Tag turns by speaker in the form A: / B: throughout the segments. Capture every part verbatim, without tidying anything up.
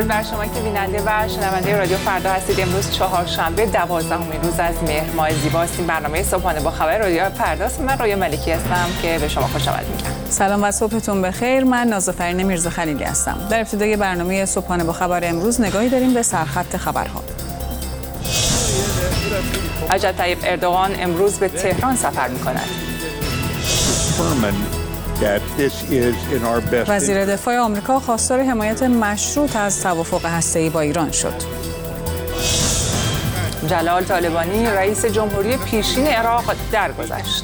A: درود بر شما که بیننده و شنونده رادیو فردا هستید. امروز چهارشنبه دوازدهمین روز از مهر ماه زیباست. این برنامه صبحانه با خبر رادیو فرداست. من رویا ملکی هستم که به شما خوش آمد میگم.
B: سلام و صبحتون بخیر. من نازافرین میرزا خلیلی هستم. در ابتدای برنامه صبحانه با خبر امروز نگاهی داریم به سرخط خبرها.
A: رجب طیب اردوغان امروز به تهران سفر می‌کند.
B: وزیر دفاع آمریکا خواستار حمایت مشروط از توافق هسته‌ای با ایران شد.
A: جلال طالبانی رئیس جمهوری پیشین عراق درگذشت.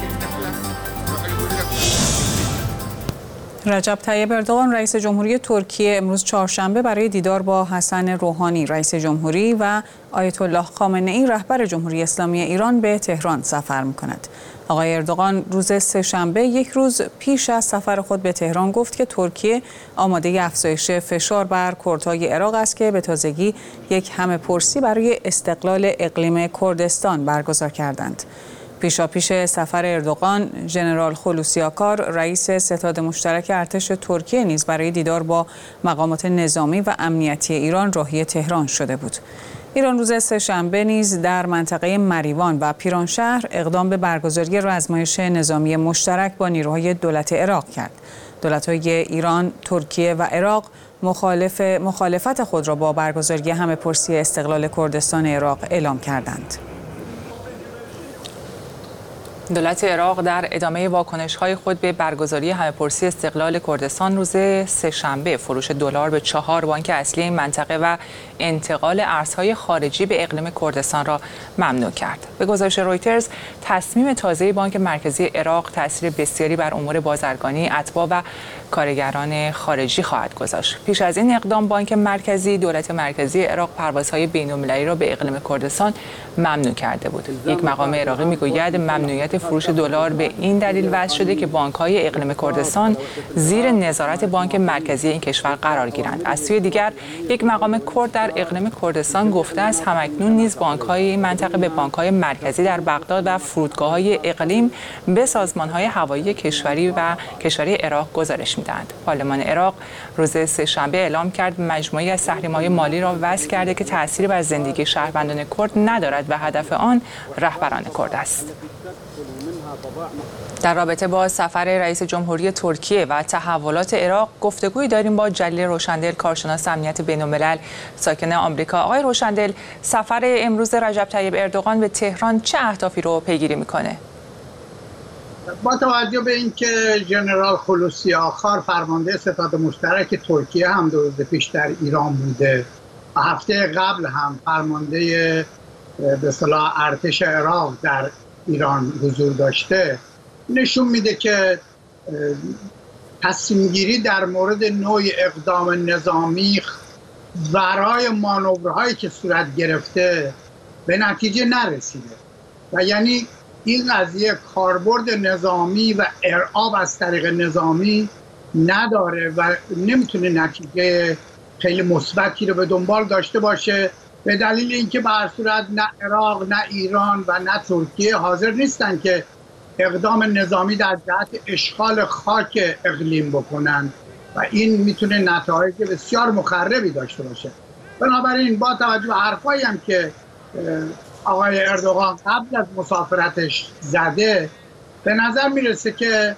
B: رجب طیب اردوغان رئیس جمهوری ترکیه امروز چهارشنبه برای دیدار با حسن روحانی رئیس جمهوری و آیت الله خامنه‌ای رهبر جمهوری اسلامی ایران به تهران سفر می‌کند. آقای اردوغان روز سه‌شنبه یک روز پیش از سفر خود به تهران گفت که ترکیه آماده افزایش فشار بر کردهای عراق است که به تازگی یک همه‌پرسی برای استقلال اقلیم کردستان برگزار کردند. پیشاپیش سفر اردوغان، ژنرال خلوصی آکار رئیس ستاد مشترک ارتش ترکیه نیز برای دیدار با مقامات نظامی و امنیتی ایران راهی تهران شده بود. ایران روز سه‌شنبه نیز در منطقه مریوان و پیرانشهر اقدام به برگزاری رزمایش نظامی مشترک با نیروهای دولت عراق کرد. دولت‌های ایران، ترکیه و عراق مخالف مخالفت خود را با برگزاری همه‌پرسی استقلال کردستان عراق اعلام کردند.
A: دولت عراق در ادامه واکنش‌های خود به برگزاری همه‌پرسی استقلال کردستان روز سه‌شنبه فروش دلار به چهار بانک اصلی این منطقه و انتقال ارزهای خارجی به اقلیم کردستان را ممنوع کرد. به گزارش رویترز، تصمیم تازه بانک مرکزی عراق تأثیر بسیاری بر امور بازرگانی، اتباع و کارگران خارجی خواهد گذاشت. پیش از این اقدام بانک مرکزی دولت مرکزی عراق پروازهای بین‌المللی را به اقلیم کردستان ممنوع کرده بود. یک مقام عراقی میگوید ممنوعیت فروش دلار به این دلیل وضع شده که بانک‌های اقلیم کردستان زیر نظارت بانک مرکزی این کشور قرار گیرند. از سوی دیگر یک مقام کرد در اقلیم کردستان گفته است همکنون نیز بانک‌های این منطقه به بانک‌های مرکزی در بغداد و فرودگاه‌های اقلیم به سازمان‌های هوایی کشوری و کشوری عراق گزارش می‌دهند. پارلمان عراق روز سه‌شنبه اعلام کرد مجموعه‌ای از تحریم‌های مالی را وضع کرده که تأثیری بر زندگی شهروندان کرد ندارد و هدف آن رهبران کرد است. در رابطه با سفر رئیس جمهوری ترکیه و تحولات عراق گفتگویی داریم با جلیل روشندل، کارشناس امنیت بین‌الملل ساکن آمریکا. آقای روشندل، سفر امروز رجب طیب اردوغان به تهران چه اهدافی رو پیگیری میکنه؟
C: با توجه به اینکه ژنرال خلوصی آخار فرمانده ستاد مشترک ترکیه هم دو روز پیش در ایران بوده و هفته قبل هم فرمانده به اصطلاح ارتش عراق در ایران حضور داشته، نشون میده که تصمیم گیری در مورد نوع اقدام نظامی ورای مانورهایی که صورت گرفته به نتیجه نرسیده و یعنی این قضیه کاربرد نظامی و ارعاب از طریق نظامی نداره و نمیتونه نتیجه خیلی مثبتی رو به دنبال داشته باشه، به دلیل اینکه به هر صورت نه عراق نه ایران و نه ترکیه حاضر نیستن که اقدام نظامی در جهت اشغال خاک اقلیم بکنن و این میتونه نتایج بسیار مخربی داشته باشه. بنابراین با توجه به حرفایی هم که آقای اردوغان قبل از مسافرتش زده، به نظر میرسه که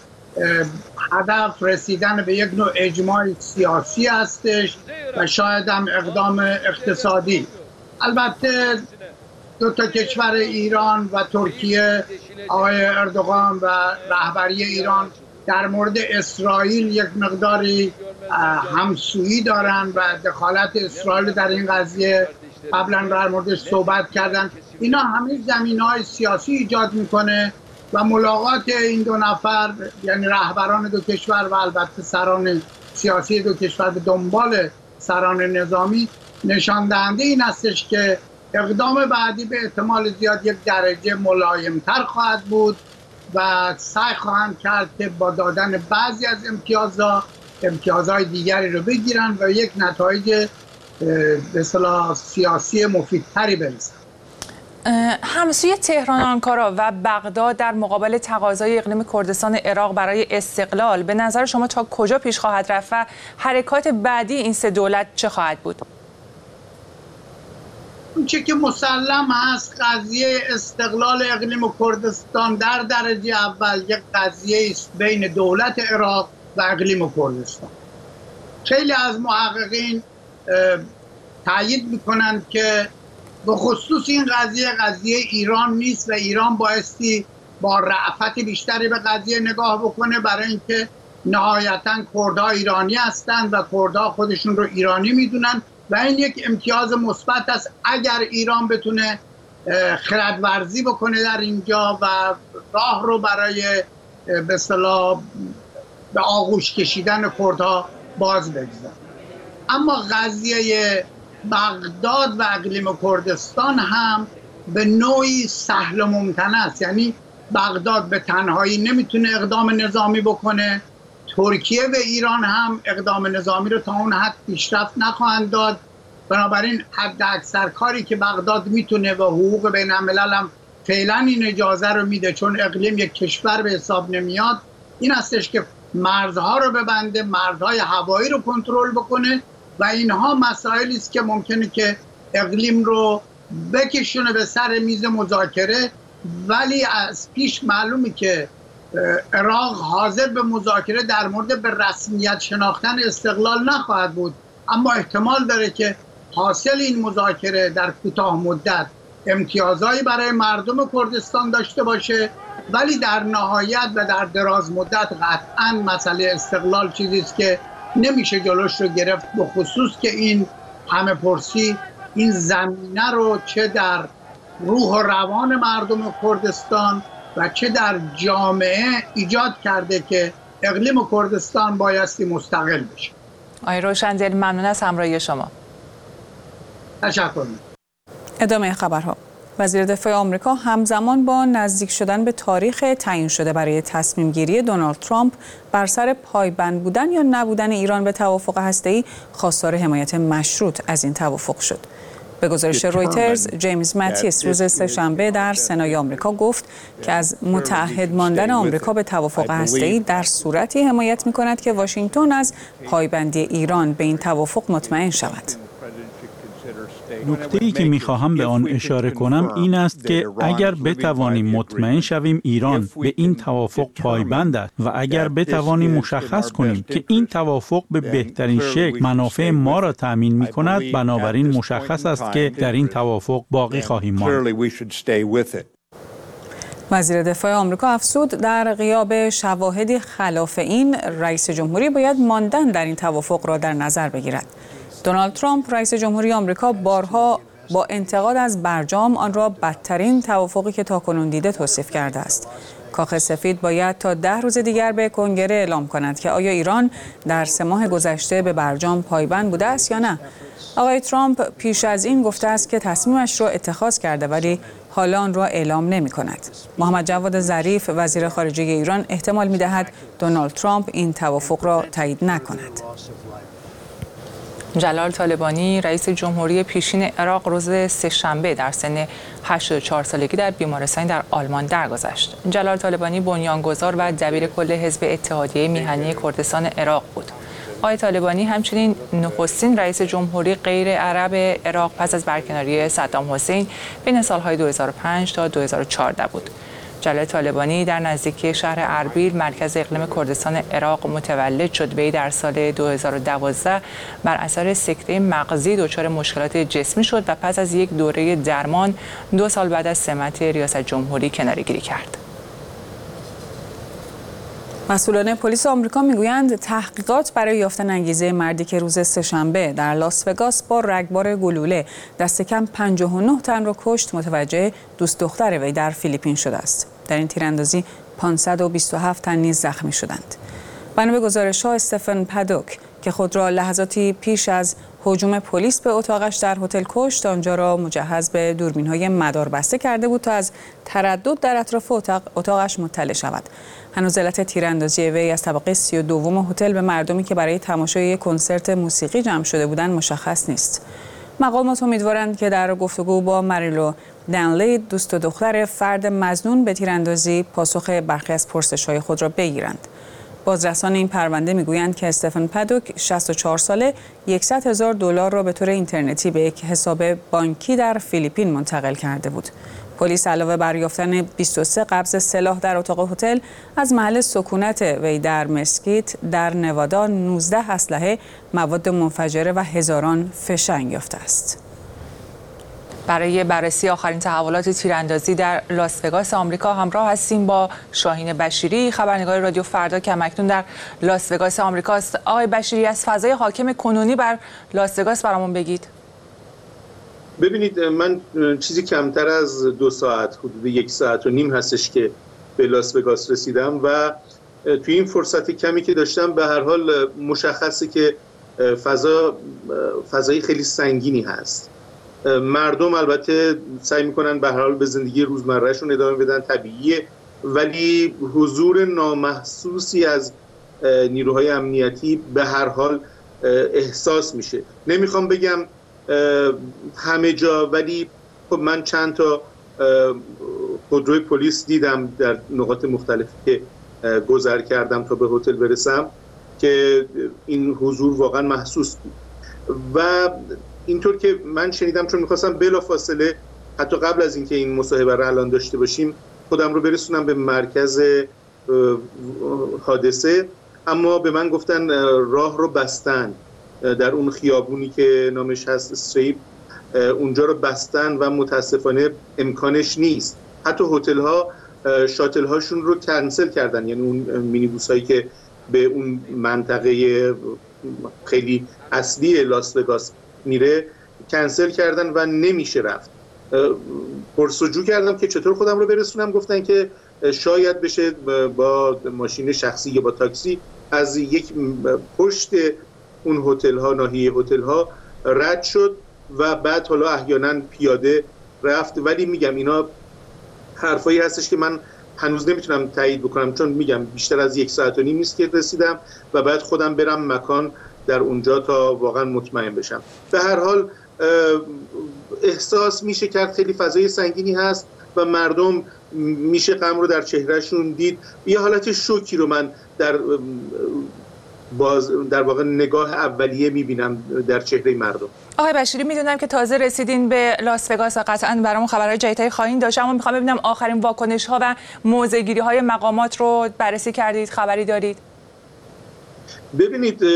C: هدف رسیدن به یک نوع اجماع سیاسی هستش و شاید هم اقدام اقتصادی. البته دو تا کشور ایران و ترکیه، آقای اردوغان و رهبری ایران در مورد اسرائیل یک مقداری همسویی دارن و دخالت اسرائیل در این قضیه قبلا در موردش صحبت کردن. اینا همه زمینه‌های سیاسی ایجاد میکنه و ملاقات این دو نفر یعنی رهبران دو کشور و البته سران سیاسی دو کشور به دنبال سران نظامی نشان دهنده این هستش که اقدام بعدی به احتمال زیاد یک درجه ملایم‌تر خواهد بود و سعی خواهند کرد که با دادن بعضی از امتیازها امتیازهای دیگری رو بگیرن و یک نتایج به اصطلاح سیاسی مفیدتری برسن.
A: همسوی تهران، آنکارا و بغداد در مقابل تقاضای اقلیم کردستان عراق برای استقلال به نظر شما تا کجا پیش خواهد رفت و حرکات بعدی این سه دولت چه خواهد بود؟
C: اونچه که مسلم هست قضیه استقلال اقلیم کردستان در درجه اول یک قضیه است بین دولت عراق و اقلیم کردستان. خیلی از محققین تایید میکنند که به خصوص این قضیه قضیه ایران نیست و ایران بایستی با رأفت بیشتری به قضیه نگاه بکنه، برای اینکه نهایتاً کردها ایرانی هستند و کردها خودشون رو ایرانی میدونن و این یک امتیاز مثبت است اگر ایران بتونه خردورزی بکنه در اینجا و راه رو برای به اصطلاح به آغوش کشیدن کردها باز بگذاره. اما قضیه بغداد و اقلیم کردستان هم به نوعی سهل و ممتنع است، یعنی بغداد به تنهایی نمیتونه اقدام نظامی بکنه، ترکیه و ایران هم اقدام نظامی رو تا اون حد پیشرفت نخواهند داد. بنابراین حد اکثر کاری که بغداد میتونه و حقوق بین الملل هم فعلا این اجازه رو میده، چون اقلیم یک کشور به حساب نمیاد، این هستش که مرزها رو ببنده، مرزهای هوایی رو کنترل بکنه و اینها مسائلی است که ممکنه که اقلیم رو بکشونه به سر میز مذاکره. ولی از پیش معلومه که عراق حاضر به مذاکره در مورد به رسمیت شناختن استقلال نخواهد بود، اما احتمال داره که حاصل این مذاکره در کوتاه مدت امتیازایی برای مردم کردستان داشته باشه، ولی در نهایت و در دراز مدت قطعاً مسئله استقلال چیزی است که نمیشه جلوش رو گرفت، به خصوص که این همه پرسی این زمینه رو چه در روح و روان مردم کردستان و چه در جامعه ایجاد کرده که اقلیم کردستان بایستی مستقل بشه.
A: آقای روشندل ممنون از همراهی شما.
C: تشکر.
B: ادامه خبرها. وزیر دفاع آمریکا همزمان با نزدیک شدن به تاریخ تعیین شده برای تصمیم گیری دونالد ترامپ بر سر پایبند بودن یا نبودن ایران به توافق هسته‌ای خواستار حمایت مشروط از این توافق شد. به گزارش رویترز، جیمز ماتیس روز سه‌شنبه در سنای آمریکا گفت که از متعهد ماندن آمریکا به توافق هسته‌ای در صورتی حمایت می‌کند که واشنگتن از پایبندی ایران به این توافق مطمئن شود.
D: نکته‌ای که می‌خواهم به آن اشاره کنم این است که اگر بتوانیم مطمئن شویم ایران به این توافق پایبند است و اگر بتوانیم مشخص کنیم که این توافق به بهترین شکل منافع ما را تأمین می‌کند، بنابراین مشخص است که در این توافق باقی خواهیم ماند.
B: وزیر دفاع آمریکا افزود در غیاب شواهدی خلاف این، رئیس جمهوری باید ماندن در این توافق را در نظر بگیرد. دونالد ترامپ رئیس جمهوری آمریکا بارها با انتقاد از برجام آن را بدترین توافقی که تاکنون دیده توصیف کرده است. کاخ سفید باید تا ده روز دیگر به کنگره اعلام کند که آیا ایران در سه ماه گذشته به برجام پایبند بوده است یا نه. آقای ترامپ پیش از این گفته است که تصمیمش را اتخاذ کرده ولی حالا آن را اعلام نمی کند. محمد جواد ظریف وزیر خارجه ایران احتمال می دهد دونالد ترامپ این توافق را تایید نکند.
A: جلال طالبانی رئیس جمهوری پیشین عراق روز سه‌شنبه در سن هشتاد و چهار سالگی در بیمارستانی در آلمان درگذشت. جلال طالبانی بنیانگذار و دبیرکل حزب اتحادیه میهنی کردستان عراق بود. آقای طالبانی همچنین نخستین رئیس جمهوری غیر عرب عراق پس از برکناری صدام حسین بین سالهای دو هزار و پنج تا دو هزار و چهارده بود. جلال طالبانی در نزدیکی شهر اربیل مرکز اقلیم کردستان عراق متولد شد. وی در سال دو هزار و دوازده بر اثر سکته مغزی دچار مشکلات جسمی شد و پس از یک دوره درمان دو سال بعد از سمت ریاست جمهوری کناره‌گیری کرد.
B: مسئولان پلیس آمریکا میگویند تحقیقات برای یافتن انگیزه مردی که روز سه‌شنبه در لاس وگاس با رگبار گلوله دست کم پنجاه و نه تن را کشت متوجه دوست دختر وی در فیلیپین شده است. در این تیراندازی پانصد و بیست و هفت تن نیز زخمی شدند. بنا به گزارش‌ها استفن پادوک که خود را لحظاتی پیش از هجوم پلیس به اتاقش در هتل کشت، آنجا را مجهز به دوربین‌های مداربسته کرده بود تا از تردد در اطراف اتاق اتاقش مطلع شود. هنوز علت تیراندازی وی از طبقه سی و دوم هتل به مردمی که برای تماشای یک کنسرت موسیقی جمع شده بودند مشخص نیست. مقامات امیدوارند که در گفتگو با مریلو دنلی دوست و دختر فرد مظنون به تیراندازی پاسخ برخی از پرسش‌های خود را بگیرند. بازرسان این پرونده میگویند که استفن پدوک شصت و چهار ساله صد هزار دلار را به طور اینترنتی به یک حساب بانکی در فیلیپین منتقل کرده بود. پلیس علاوه بر یافتن بیست و سه قبض سلاح در اتاق هتل، از محل سکونت وی در مسکیت در نوادا نوزده اسلحه، مواد منفجره و هزاران فشنگ یافته است.
A: برای بررسی آخرین تحولات تیراندازی در لاس وگاس آمریکا همراه هستیم با شاهین بشیری، خبرنگار رادیو فردا که اکنون در لاس وگاس آمریکا است. آقای بشیری، از فضای حاکم کنونی بر لاس وگاس برامون بگید.
E: ببینید، من چیزی کمتر از دو ساعت، حدود یک ساعت و نیم هستش که به لاس وگاس رسیدم و توی این فرصت کمی که داشتم به هر حال مشخصه که فضا فضای خیلی سنگینی هست. مردم البته سعی میکنن به هر حال به زندگی روزمرهشون ادامه بدن، طبیعیه، ولی حضور نامحسوسی از نیروهای امنیتی به هر حال احساس میشه. نمیخوام بگم همه جا، ولی خب من چند تا خودروی پلیس دیدم در نقاط مختلفی که گذر کردم تا به هتل برسم که این حضور واقعا محسوس بود. و اینطور که من شنیدم، چون میخواستم بلافاصله حتی قبل از اینکه این مصاحبه رو الان داشته باشیم خودم رو برسونم به مرکز حادثه، اما به من گفتن راه رو بستن، در اون خیابونی که نامش هست استریپ، اونجا رو بستن و متاسفانه امکانش نیست. حتی هتل ها شاتل هاشون رو کنسل کردن، یعنی اون مینیبوس هایی که به اون منطقه خیلی اصلی لاس وگاس میره کنسل کردن و نمیشه رفت. پرسجو کردم که چطور خودم رو برسونم، گفتن که شاید بشه با ماشین شخصی یا با تاکسی از یک پشت اون هتل ها، ناحیه هتل ها رد شد و بعد حالا احیانا پیاده رفت. ولی میگم اینا حرفایی هستش که من هنوز نمیتونم تایید بکنم، چون میگم بیشتر از یک ساعت و نیم نیست که رسیدم و بعد خودم برم مکان در اونجا تا واقعا مطمئن بشم. به هر حال احساس میشه کرد خیلی فضای سنگینی هست و مردم میشه غم رو در چهرهشون دید. یه حالت شوکی رو من در باز در واقع نگاه اولیه میبینم در چهره مردم.
A: آقای بشیری، میدونم که تازه رسیدین به لاس وگاس و قطعاً برامون خبرهای جدیدی خواهید داشت، اما میخوام ببینم آخرین واکنش ها و موضع‌گیری های مقامات رو بررسی کردید، خبری دارید؟
E: ببینید،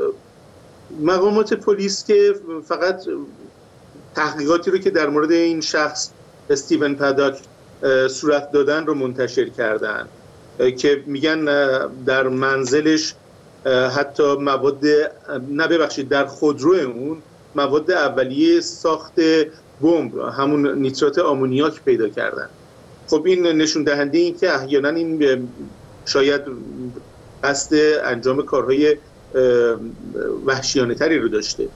E: مقامات پلیس که فقط تحقیقاتی رو که در مورد این شخص استیون پداک صورت دادن رو منتشر کردن که میگن در منزلش حتی مواد نه ببخشید در خودرو اون مواد اولیه ساخت بمب، همون نیترات آمونیاک پیدا کردن. خب این نشون دهنده این که احیانا این شاید قصد انجام کارهای وحشیانه تری رو داشته.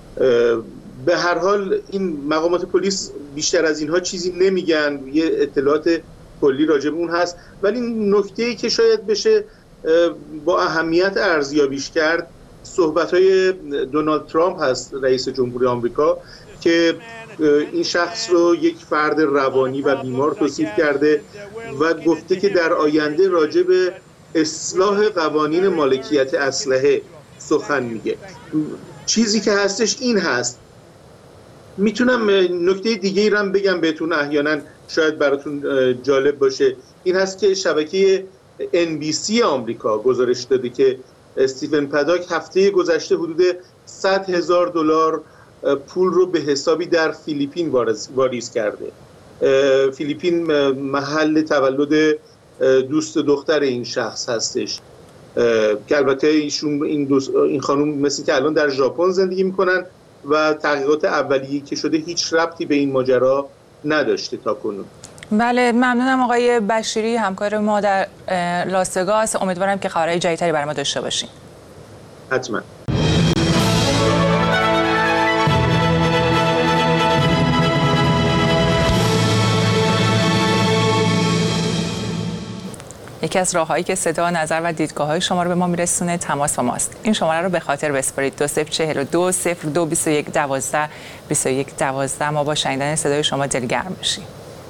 E: به هر حال این مقامات پلیس بیشتر از اینها چیزی نمیگن، یه اطلاعات کلی راجع به اون هست، ولی نکته‌ای که شاید بشه با اهمیت ارزیابیش کرد صحبت‌های دونالد ترامپ هست، رئیس جمهوری آمریکا، که این شخص رو یک فرد روانی و بیمار توصیف کرده و گفته که در آینده راجع به اصلاح قوانین مالکیت اسلحه سخن میگه. چیزی که هستش این هست. میتونم نکته دیگه ای رو هم بگم بهتون، احیانا شاید براتون جالب باشه. این هست که شبکه ان بی سی آمریکا گزارش داده که استیون پداک هفته گذشته حدود صد هزار دلار پول رو به حسابی در فیلیپین واریز کرده. فیلیپین محل تولد دوست دختر این شخص هستش که البته ایشون این, این خانم مثل که الان در ژاپن زندگی میکنن و تحقیقات اولیه‌ای که شده هیچ ربطی به این ماجرا نداشته تا کنون.
A: بله، ممنونم آقای بشیری، همکار ما در لاس وگاس. امیدوارم که خبرهای جدیدتری برای ما داشته باشین.
E: حتما.
A: یکی از راههایی که صدا، نظر و دیدگاه‌های شما رو به ما میرسونه تماس با ماست. این شماره رو به خاطر بسپارید: دو صفر چهل و دو صفر دو بیست و یک دوازده بیست و یک دوازده. ما با شنیدن صدای شما دلگرم میشیم.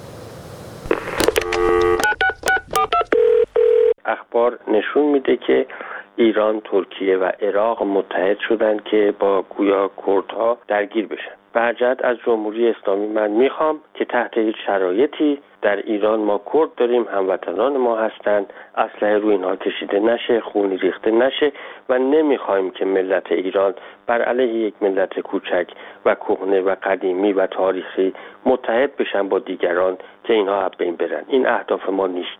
F: اخبار نشون میده که ایران، ترکیه و عراق متحد شدن که با گویا کردها درگیر بشن. برجت از جمهوری اسلامی من میخوام که تحت هیچ شرایطی در ایران ما کرد داریم، هموطنان ما هستند، اسلحه روی اینها کشیده نشه، خونی ریخته نشه و نمیخوایم که ملت ایران بر علیه یک ملت کوچک و کهنه و قدیمی و تاریخی متحد بشن با دیگران که اینها از بین برن. این اهداف ما نیست.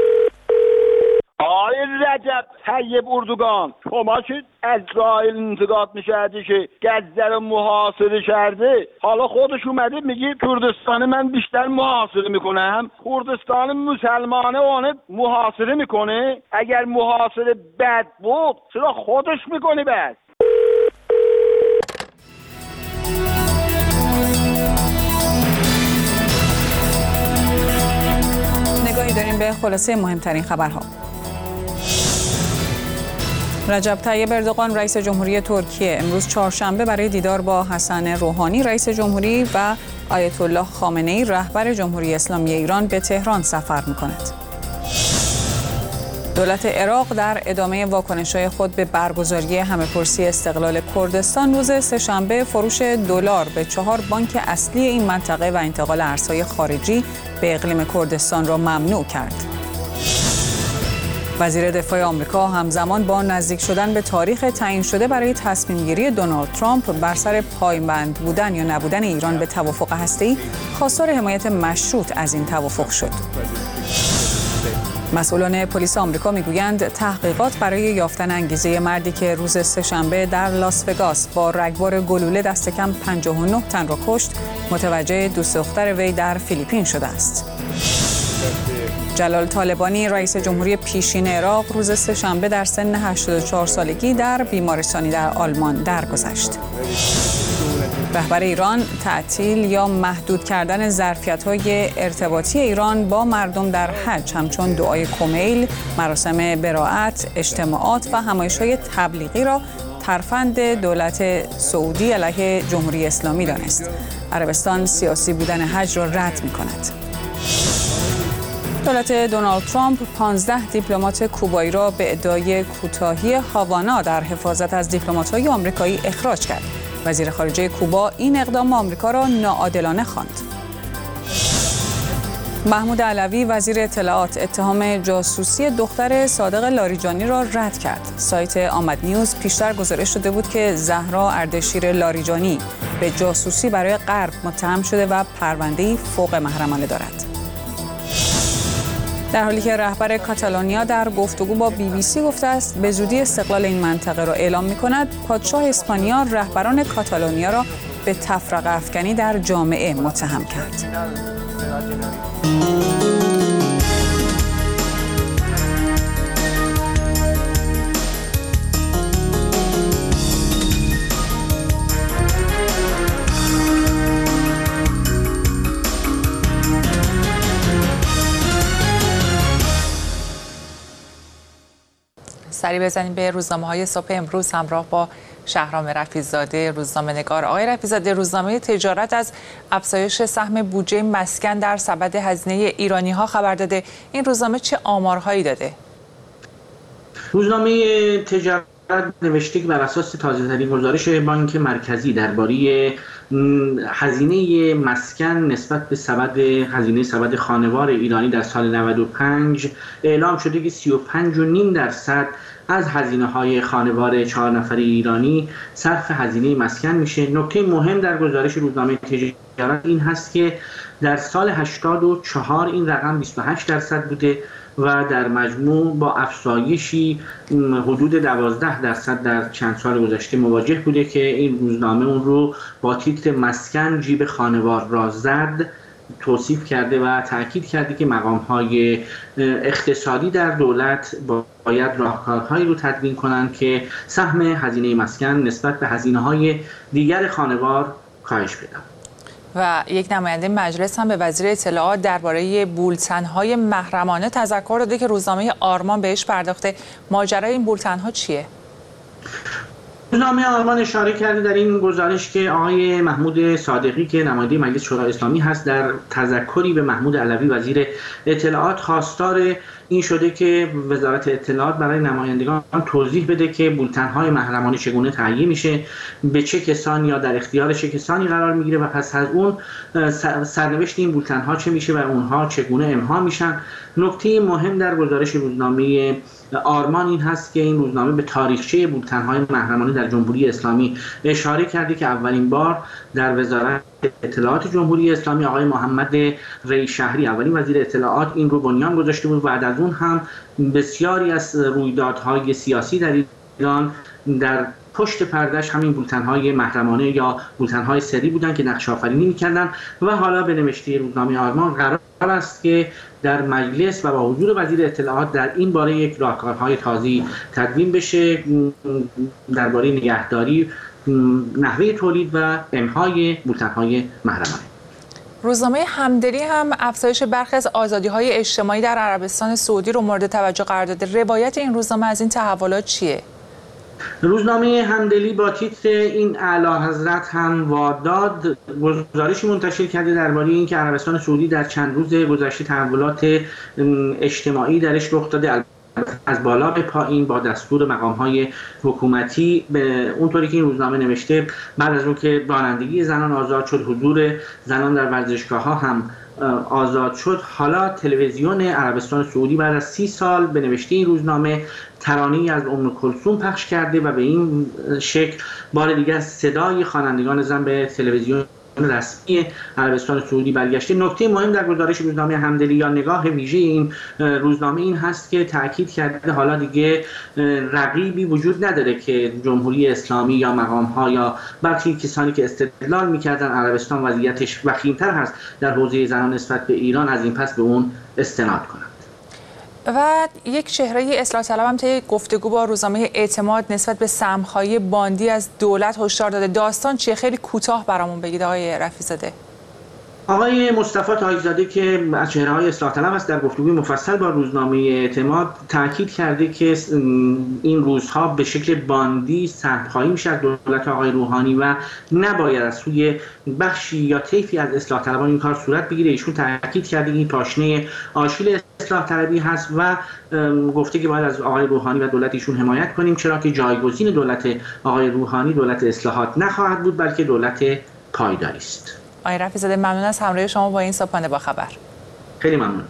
G: آقای رجب طیب اردوغان، شما که اسرائیل انتقاد می‌کردی که غزه رو محاصره کرده، حالا خودش اومده میگه کردستان من بیشتر محاصره میکنم. کردستان مسلمانه اون محاصره میکنه؟ اگر محاصره بد بود چرا خودش میکنه بد؟
B: نگاهی داریم به خلاصه مهمترین خبرها. رجب طیب اردوغان رئیس جمهوری ترکیه امروز چهارشنبه برای دیدار با حسن روحانی رئیس جمهوری و آیت الله خامنه ای رهبر جمهوری اسلامی ایران به تهران سفر می‌کند. دولت عراق در ادامه واکنش‌های خود به برگزاری همه‌پرسی استقلال کردستان روز سه‌شنبه فروش دلار به چهار بانک اصلی این منطقه و انتقال ارزهای خارجی به اقلیم کردستان را ممنوع کرد. وزیر دفاع آمریکا همزمان با نزدیک شدن به تاریخ تعیین شده برای تصمیم‌گیری دونالد ترامپ بر سر پایبند بودن یا نبودن ایران به توافق هسته‌ای خواستار حمایت مشروط از این توافق شد. مسئولان پلیس آمریکا میگویند تحقیقات برای یافتن انگیزه مردی که روز سه‌شنبه در لاس وگاس با رگبار گلوله دست کم پنجاه و نه تن را کشت، متوجه دوست دختر وی در فیلیپین شده است. جلال طالبانی رئیس جمهوری پیشین عراق روز سه‌شنبه در سن هشتاد و چهار سالگی در بیمارستانی در آلمان درگذشت. رهبر ایران تعطیل یا محدود کردن ظرفیت‌های ارتباطی ایران با مردم در حج همچون دعای کمیل، مراسم براءت، اجتماعات و همایش‌های تبلیغی را ترفند دولت سعودی علیه جمهوری اسلامی دانست. عربستان سیاسی بودن حج را رد می‌کند. دولت دونالد ترامپ پانزده دیپلمات کوبایی را به ادعای کوتاهی هاوانا در حفاظت از دیپلمات‌های آمریکایی اخراج کرد. وزیر خارجه کوبا این اقدام آمریکا را ناعادلانه خواند. محمود علوی وزیر اطلاعات اتهام جاسوسی دختر صادق لاریجانی را رد کرد. سایت آمد نیوز پیشتر گزارش شده بود که زهرا اردشیر لاریجانی به جاسوسی برای غرب متهم شده و پرونده‌ای فوق محرمانه دارد. در حالی که رهبر کاتالونیا در گفتگو با بی بی سی گفته است به زودی استقلال این منطقه را اعلام می‌کند، پادشاه اسپانیا رهبران کاتالونیا را به تفرقه افکنی در جامعه متهم کرد.
A: سری بزنیم به روزنامه‌های صبح امروز همراه با شهرام رفیع‌زاده روزنامه‌نگار. آقای رفیع‌زاده، روزنامه تجارت از افزایش سهم بودجه مسکن در سبد هزینه ایرانی‌ها خبر داده. این روزنامه چه آمارهایی داده؟
H: روزنامه تجارت نوشته که بر اساس تازه‌ترین گزارش بانک مرکزی درباره هزینه مسکن نسبت به سبد هزینه سبد خانوار ایرانی در سال نود و پنج اعلام شده که سی و پنج و نیم درصد از هزینه‌های خانوار چهار نفره ایرانی صرف هزینه مسکن میشه. نکته مهم در گزارش روزنامه تجارت این هست که در سال هشتاد و چهار این رقم بیست و هشت درصد بوده و در مجموع با افزایشی حدود دوازده درصد در چند سال گذشته مواجه بوده که این روزنامه اون رو با تیتر مسکن جیب خانوار را زد توصیف کرده و تاکید کرده که مقام‌های اقتصادی در دولت باید راهکارهایی رو تدوین کنند که سهم هزینه مسکن نسبت به هزینه‌های دیگر خانوار کاهش پیدا.
A: و یک نماینده مجلس هم به وزیر اطلاعات درباره بولتن‌های محرمانه تذکر داده که روزنامه آرمان بهش پرداخته. ماجرای این بولتن‌ها چیه؟
H: روزنامه آرمان اشاره کرده در این گزارش که آقای محمود صادقی که نماینده مجلس شورای اسلامی هست در تذکری به محمود علوی وزیر اطلاعات خواستار این شده که وزارت اطلاعات برای نمایندگان توضیح بده که بولتن‌های محرمانه چگونه تهیه میشه، به چه کسانی یا در اختیار چه کسانی قرار میگیره و پس از اون سرنوشت این بولتن‌ها چه میشه و اونها چگونه امضا میشن. نکته مهم در گزارش روزنامه آرمان این هست که این روزنامه به تاریخچه بولتن‌های محرمانه در جمهوری اسلامی اشاره کرده که اولین بار در وزارت اطلاعات جمهوری اسلامی آقای محمد ری شهری اولین وزیر اطلاعات این رو بنیان گذاشته بود. بعد از اون هم بسیاری از رویدادهای سیاسی در ایران در پشت پردهش همین بولتن‌های محرمانه یا بولتن‌های سری بودن که نقش آفرینی می‌کردن و حالا به نوشته روزنامه آرمان قرار است که در مجلس و با حضور وزیر اطلاعات در این باره یک راهکارهای تازه‌ای تدوین بشه درباره نگهداری، نحوه تولید و امضای بولتن‌های محرمانه.
A: روزنامه همدلی هم افزایش برخی از آزادی‌های اجتماعی در عربستان سعودی رو مورد توجه قرار داده. روایت این روزنامه از این تحولات چیه؟
H: روزنامه همدلی با تیتر این اعلی حضرت هم واداد گزارشی منتشر کرده درباره اینکه عربستان سعودی در چند روز گذشته تحولات اجتماعی درش رخ داده، از بالا به پایین با دستور مقام‌های حکومتی. به اونطوری که این روزنامه نوشته بعد از اون که رانندگی زنان آزاد شد، حضور زنان در ورزشگاه‌ها هم آزاد شد، حالا تلویزیون عربستان سعودی بعد از سی سال به نوشته این روزنامه ترانه‌ای از ام کلثوم پخش کرده و به این شکل بار دیگر صدای خوانندگان زن به تلویزیون رسمی عربستان سعودی برگشته. نکته مهم در گزارش روزنامه همدلی یا نگاه ویژه این روزنامه این هست که تاکید کرده حالا دیگه رقیبی وجود نداره که جمهوری اسلامی یا مقام‌ها یا برخی کسانی که استدلال می‌کردن عربستان وضعیتش وخیم‌تر هست در حوزه زنان نسبت به ایران از این پس به اون استناد کنند.
A: و یک چهره اصلاح طلب هم طی گفتگو با روزنامه اعتماد نسبت به سهم‌های باندی از دولت هشدار داده. داستان چیه؟ خیلی کوتاه برامون بگید آقای رفیع‌زاده.
H: آقای مصطفی تاج‌زاده که از چهره‌های اصلاح طلب است در گفتگوی مفصل با روزنامه اعتماد تاکید کرده که این روزها به شکل باندی سهم‌خواهی میشه از دولت آقای روحانی و نباید از سوی بخشی یا طیفی از اصلاح طلبان این کار صورت بگیره. ایشون تاکید کرده این پاشنه آشیل اصلاح طلبی هست و گفته که باید از آقای روحانی و دولت ایشون حمایت کنیم، چرا که جایگزین دولت آقای روحانی دولت اصلاحات نخواهد بود بلکه دولت پایداری است.
A: آقای رفیع‌زاده ممنون از همراهی شما با این صبحانه با خبر.
H: خیلی ممنون.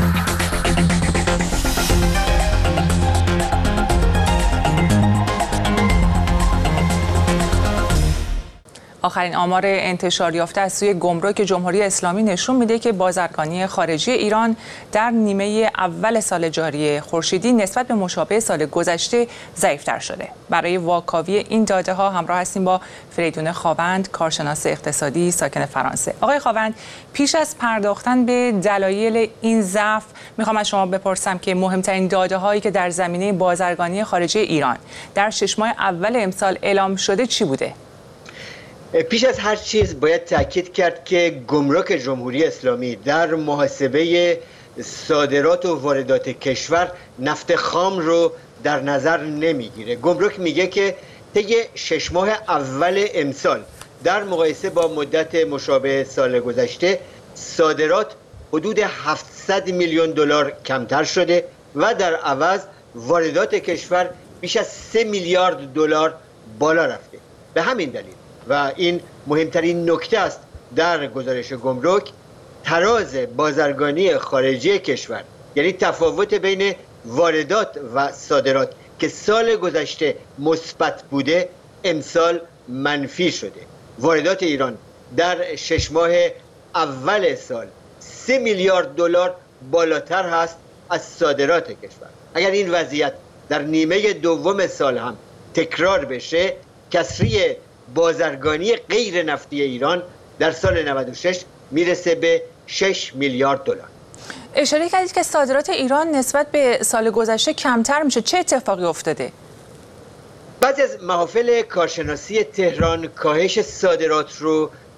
A: آخرین آمار انتشار یافته از سوی گمرک جمهوری اسلامی نشون میده که بازرگانی خارجی ایران در نیمه اول سال جاری خورشیدی نسبت به مشابه سال گذشته ضعیف‌تر شده. برای واکاوی این داده ها همراه هستیم با فریدون خاوند، کارشناس اقتصادی ساکن فرانسه. آقای خاوند، پیش از پرداختن به دلایل این ضعف میخوام از شما بپرسم که مهمترین داده هایی که در زمینه بازرگانی خارجی ایران در شش ماه اول امسال اعلام شده چی بوده؟
I: پیش از هر چیز باید تاکید کرد که گمرک جمهوری اسلامی در محاسبه صادرات و واردات کشور نفت خام رو در نظر نمیگیره. گمرک میگه که طی شش ماه اول امسال در مقایسه با مدت مشابه سال گذشته صادرات حدود هفتصد میلیون دلار کمتر شده و در عوض واردات کشور بیش از سه میلیارد دلار بالا رفته. به همین دلیل و این مهمترین نکته است در گزارش گمرک، تراز بازرگانی خارجی کشور، یعنی تفاوت بین واردات و صادرات که سال گذشته مثبت بوده امسال منفی شده. واردات ایران در شش ماه اول سال سه میلیارد دلار بالاتر هست از صادرات کشور. اگر این وضعیت در نیمه دوم سال هم تکرار بشه، کسری بازرگانی غیر نفتی ایران در سال نود و شش میرسه به شش میلیارد دلار.
A: اشاره کردید که صادرات ایران نسبت به سال گذشته کمتر میشه. چه اتفاقی افتاده؟
I: بعضی از محافل کارشناسی تهران کاهش صادرات رو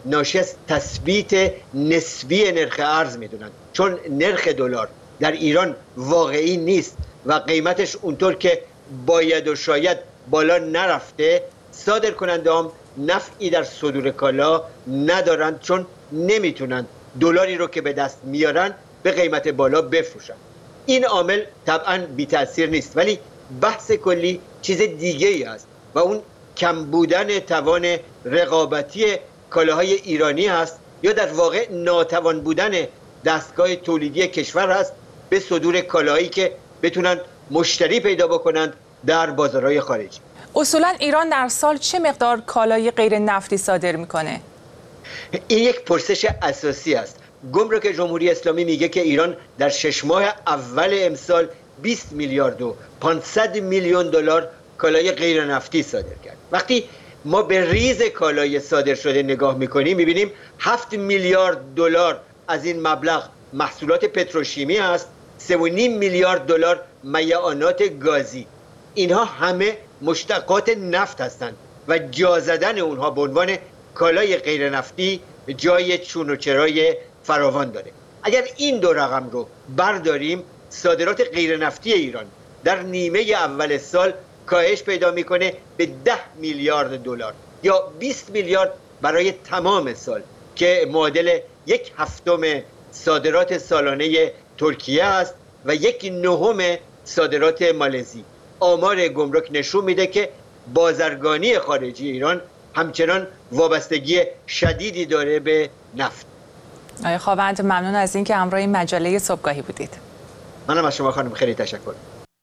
I: ناشی از تثبیت نسبی نرخ ارز میدونن، چون نرخ دلار در ایران واقعی نیست و قیمتش اونطور که باید و شاید بالا نرفته، صادر کننده هم نفعی در صدور کالا ندارند، چون نمیتونن دلاری رو که به دست میارن به قیمت بالا بفروشن. این عامل طبعا بی تأثیر نیست، ولی بحث کلی چیز دیگه ای است و اون کم بودن توان رقابتی کالاهای ایرانی هست، یا در واقع ناتوان بودن دستگاه تولیدی کشور هست به صدور کالاهایی که بتونن مشتری پیدا بکنند در بازارهای خارجی.
A: اصولا ایران در سال چه مقدار کالای غیر نفتی صادر میکنه؟
I: این یک پرسش اساسی است. گمرک جمهوری اسلامی میگه که ایران در شش ماه اول امسال بیست میلیارد و پانصد میلیون دلار کالای غیر نفتی صادر کرد. وقتی ما به ریز کالای صادر شده نگاه میکنیم میبینیم هفت میلیارد دلار از این مبلغ محصولات پتروشیمی است، سه و نیم میلیارد دلار میعانات گازی. اینها همه مشتقات نفت هستند و جا زدن اونها به عنوان کالای غیر نفتی جای چون و چرای فراوان داره. اگر این دو رقم رو برداریم، صادرات غیر نفتی ایران در نیمه اول سال کاهش پیدا میکنه به ده میلیارد دلار یا بیست میلیارد برای تمام سال که معادل یک هفتم صادرات سالانه ترکیه است و یک نهم صادرات مالزی. آمار گمرک نشون میده که بازرگانی خارجی ایران همچنان وابستگی شدیدی داره به نفت.
A: آقای خاوند، ممنون از اینکه همراه این مجله صبحگاهی بودید.
I: منم از شما خانم خیلی تشکر.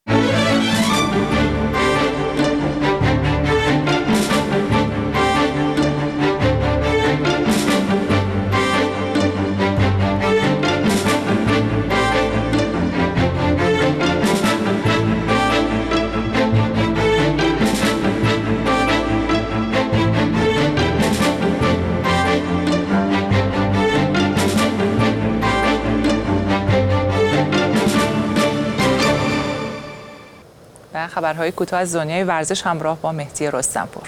A: خبرهای کوتاه از دنیای ورزش همراه با مهدی رستمپور.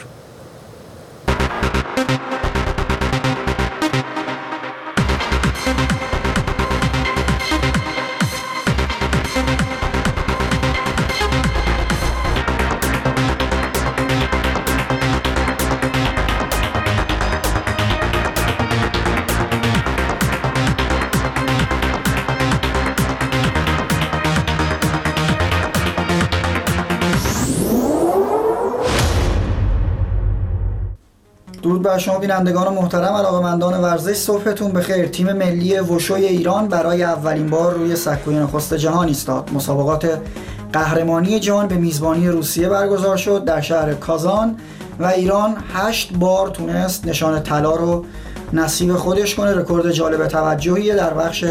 J: درود بر شما بینندگان محترم، علاقه‌مندان ورزش، صبحتون بخیر. تیم ملی وشوی ایران برای اولین بار روی سکوی نخست جهان ایستاد. مسابقات قهرمانی جهان به میزبانی روسیه برگزار شد در شهر کازان و ایران هشت بار تونست نشان طلا رو نصیب خودش کنه. رکورد جالب توجهیه. در بخش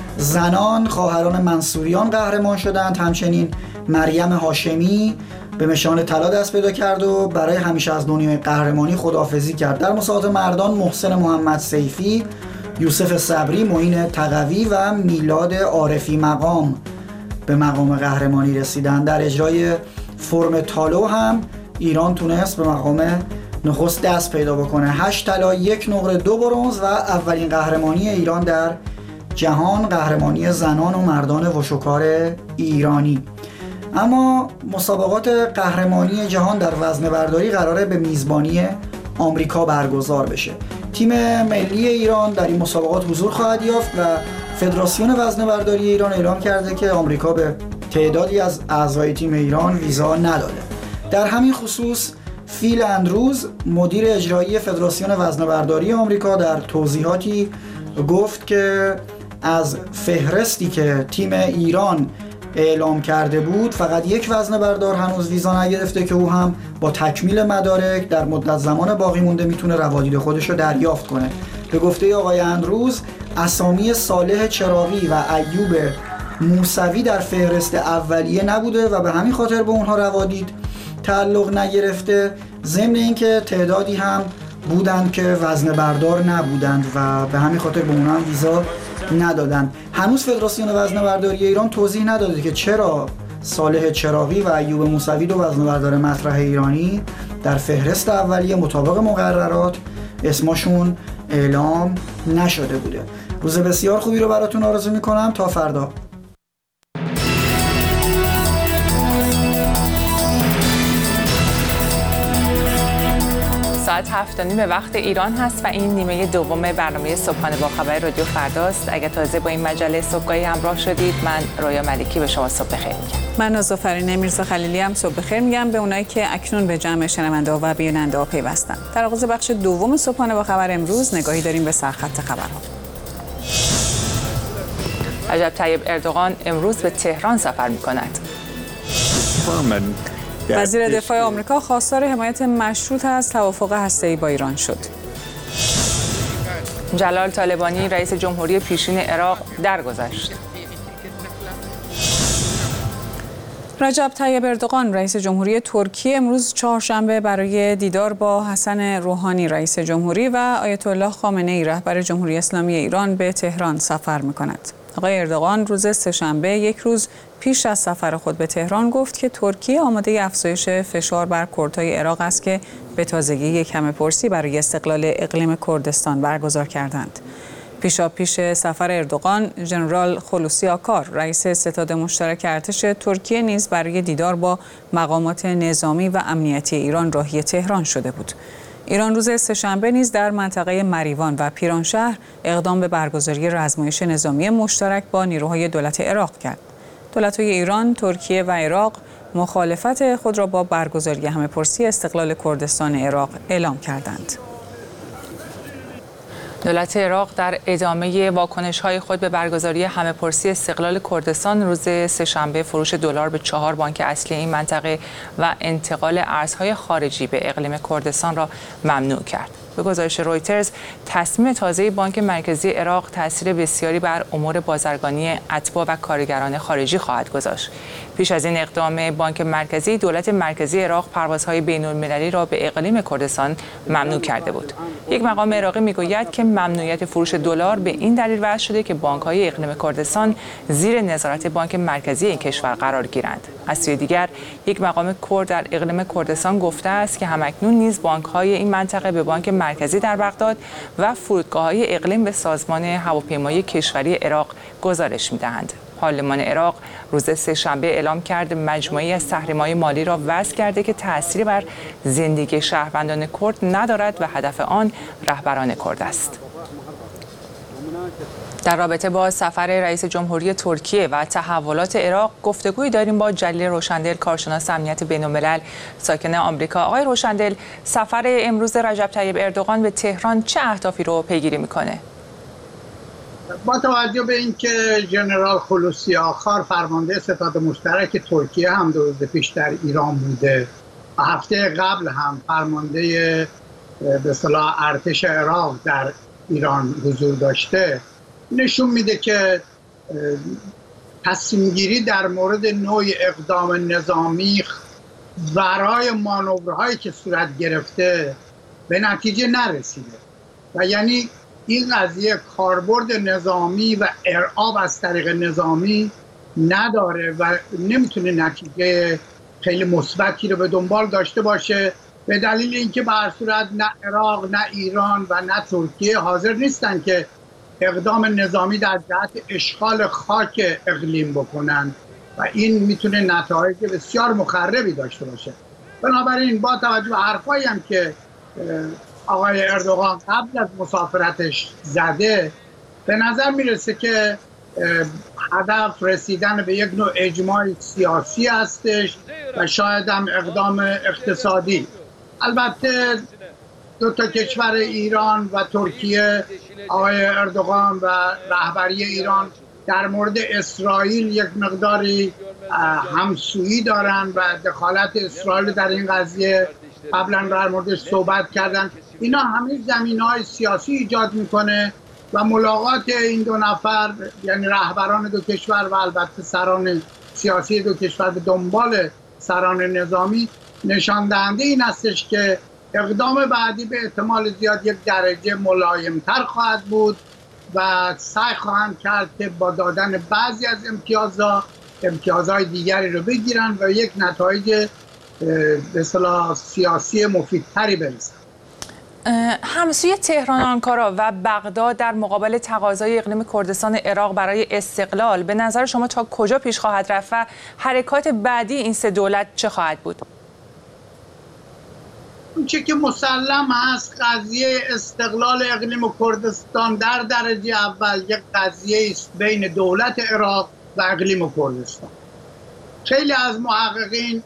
J: زنان خواهران منصوریان قهرمان شدند، همچنین مریم هاشمی به نشان طلا دست پیدا کرد و برای همیشه از دنیای قهرمانی خداحافظی کرد. در مسابقات مردان محسن محمد سیفی، یوسف صبری، معین تقوی و میلاد عارفی مقام به مقام قهرمانی رسیدند. در اجرای فرم تالو هم ایران تونست به مقام نخست دست پیدا بکنه. هشت طلا، یک نقره، دو برنز و اولین قهرمانی ایران در جهان، قهرمانی زنان و مردان وشوکار ایرانی. اما مسابقات قهرمانی جهان در وزنه برداری قراره به میزبانی آمریکا برگزار بشه. تیم ملی ایران در این مسابقات حضور خواهد یافت و فدراسیون وزنه برداری ایران اعلام کرده که آمریکا به تعدادی از اعضای تیم ایران ویزا نداده. در همین خصوص فیل اندروز، مدیر اجرایی فدراسیون وزنه برداری آمریکا، در توضیحاتی گفت که از فهرستی که تیم ایران اعلام کرده بود فقط یک وزنه بردار هنوز ویزا نگرفته که او هم با تکمیل مدارک در مدت زمان باقی مونده میتونه روادید خودش رو دریافت کنه. به گفته آقای اندروز، اسامی صالح چراغی و ایوب موسوی در فهرست اولیه نبوده و به همین خاطر به اونها روادید تعلق نگرفته، ضمن اینکه تعدادی هم بودند که وزنه بردار نبودند و به همین خاطر به اونها ویزا ندادن. هنوز فدراسیون وزنه برداری ایران توضیح نداده که چرا صالح چراغی و ایوب موسوی دو وزنه بردار مطرح ایرانی در فهرست اولیه مطابق مقررات اسمشون اعلام نشده بوده. روز بسیار خوبی رو براتون آرزو میکنم. تا فردا.
A: ساعت هفت و نیم به وقت ایران هست و این نیمه دوم برنامه صبحانه با خبر رادیو فرداست. اگه تازه با این مجله صبحگاهی همراه شدید، من رویا ملکی به شما صبح بخیر میگم.
B: من آفرین میرزا خلیلی هم صبح بخیر میگم به اونایی که اکنون به جمع شنونده و بیننده ها پیوستن. در آغاز بخش دوم صبحانه با خبر امروز نگاهی داریم به سرخط خبرها.
A: رجب طیب اردوغان امروز به تهران سفر میکند.
B: وزیر دفاع آمریکا خواستار حمایت مشروط از توافق هسته‌ای با ایران شد.
A: جلال طالبانی رئیس جمهوری پیشین عراق درگذشت.
B: رجب طیب اردوغان رئیس جمهوری ترکیه امروز چهارشنبه برای دیدار با حسن روحانی رئیس جمهوری و آیت الله خامنه ای رهبر جمهوری اسلامی ایران به تهران سفر می‌کند. آقای اردوغان روز سه‌شنبه یک روز پیش از سفر خود به تهران گفت که ترکیه آماده افزایش فشار بر کردهای عراق است که به تازگی یک همه‌پرسی برای استقلال اقلیم کردستان برگزار کردند. پیشاپیش سفر اردوغان، ژنرال خلوصی آکار رئیس ستاد مشترک ارتش ترکیه نیز برای دیدار با مقامات نظامی و امنیتی ایران راهی تهران شده بود. ایران روز سه‌شنبه نیز در منطقه مریوان و پیرانشهر اقدام به برگزاری رزمایش نظامی مشترک با نیروهای دولت عراق کرد. دولت‌های ایران، ترکیه و عراق مخالفت خود را با برگزاری همه‌پرسی استقلال کردستان عراق اعلام کردند.
A: دولت عراق در ادامه واکنش‌های خود به برگزاری همه‌پرسی استقلال کردستان روز سه‌شنبه فروش دلار به چهار بانک اصلی این منطقه و انتقال ارزهای خارجی به اقلیم کردستان را ممنوع کرد. به گزارش رویترز، تصمیم تازه بانک مرکزی عراق تاثیر بسیاری بر امور بازرگانی اتباع و کارگران خارجی خواهد گذاشت. پیش از این اقدام بانک مرکزی، دولت مرکزی عراق پروازهای بین‌المللی را به اقلیم کردستان ممنوع کرده بود. یک مقام عراقی میگوید که ممنوعیت فروش دلار به این دلیل وضع شده که بانک‌های اقلیم کردستان زیر نظارت بانک مرکزی این کشور قرار گیرند. از سوی دیگر، یک مقام کرد در اقلیم کردستان گفته است که همکنون نیز بانک‌های این منطقه به بانک مرکزی در بغداد و فرودگاه‌های اقلیم به سازمان هواپیمایی کشوری عراق گزارش می‌دهند. پارلمان عراق روز سه‌شنبه اعلام کرد مجموعه‌ای از تحریم‌های مالی را وضع کرده که تأثیری بر زندگی شهروندان کرد ندارد و هدف آن رهبران کرد است. در رابطه با سفر رئیس جمهوری ترکیه و تحولات عراق گفتگویی داریم با جلیل روشندل، کارشناس امنیت بین‌الملل ساکن آمریکا. آقای روشندل، سفر امروز رجب طیب اردوغان به تهران چه اهدافی رو پیگیری میکنه؟
C: با توجه به اینکه ژنرال خلوصی آخار فرمانده ستاد مشترک ترکیه هم دو روز پیش در ایران بوده و هفته قبل هم فرمانده به اصطلاح ارتش عراق در ایران حضور داشته، نشون میده که تصمیم گیری در مورد نوع اقدام نظامی ورای مانورهایی که صورت گرفته به نتیجه نرسیده و یعنی این قضیه کاربرد نظامی و ارعاب از طریق نظامی نداره و نمیتونه نتیجه خیلی مثبتی رو به دنبال داشته باشه، به دلیل اینکه به هر صورت نه عراق نه ایران و نه ترکیه حاضر نیستن که اقدام نظامی در جهت اشغال خاک اقلیم بکنن و این میتونه نتایج بسیار مخربی داشته باشه. بنابراین با توجه به حرفایی هم که آقای اردوغان قبل از مسافرتش زده، به نظر میرسه که هدف رسیدن به یک نوع اجماع سیاسی هستش و شاید هم اقدام اقتصادی. البته دو تا کشور ایران و ترکیه، آقای اردوغان و رهبری ایران در مورد اسرائیل یک مقداری همسویی دارن و دخالت اسرائیل در این قضیه قبلا در موردش صحبت کردن. اینا همه زمینه‌های سیاسی ایجاد میکنه و ملاقات این دو نفر، یعنی رهبران دو کشور و البته سران سیاسی دو کشور به دنبال سران نظامی، نشان دهنده این هستش که اقدام بعدی به احتمال زیاد یک درجه ملایمتر خواهد بود و سعی خواهند کرد که با دادن بعضی از امتیازها امتیازهای دیگری رو بگیرن و یک نتایج به اصطلاح سیاسی مفیدتری برسن.
A: همسوی تهران، آنکارا و بغداد در مقابل تقاضای اقلیم کردستان عراق برای استقلال به نظر شما تا کجا پیش خواهد رفت و حرکات بعدی این سه دولت چه خواهد بود؟
C: اونچه که مسلم هست قضیه استقلال اقلیم کردستان در درجه اول یک قضیه است بین دولت عراق و اقلیم کردستان. خیلی از محققین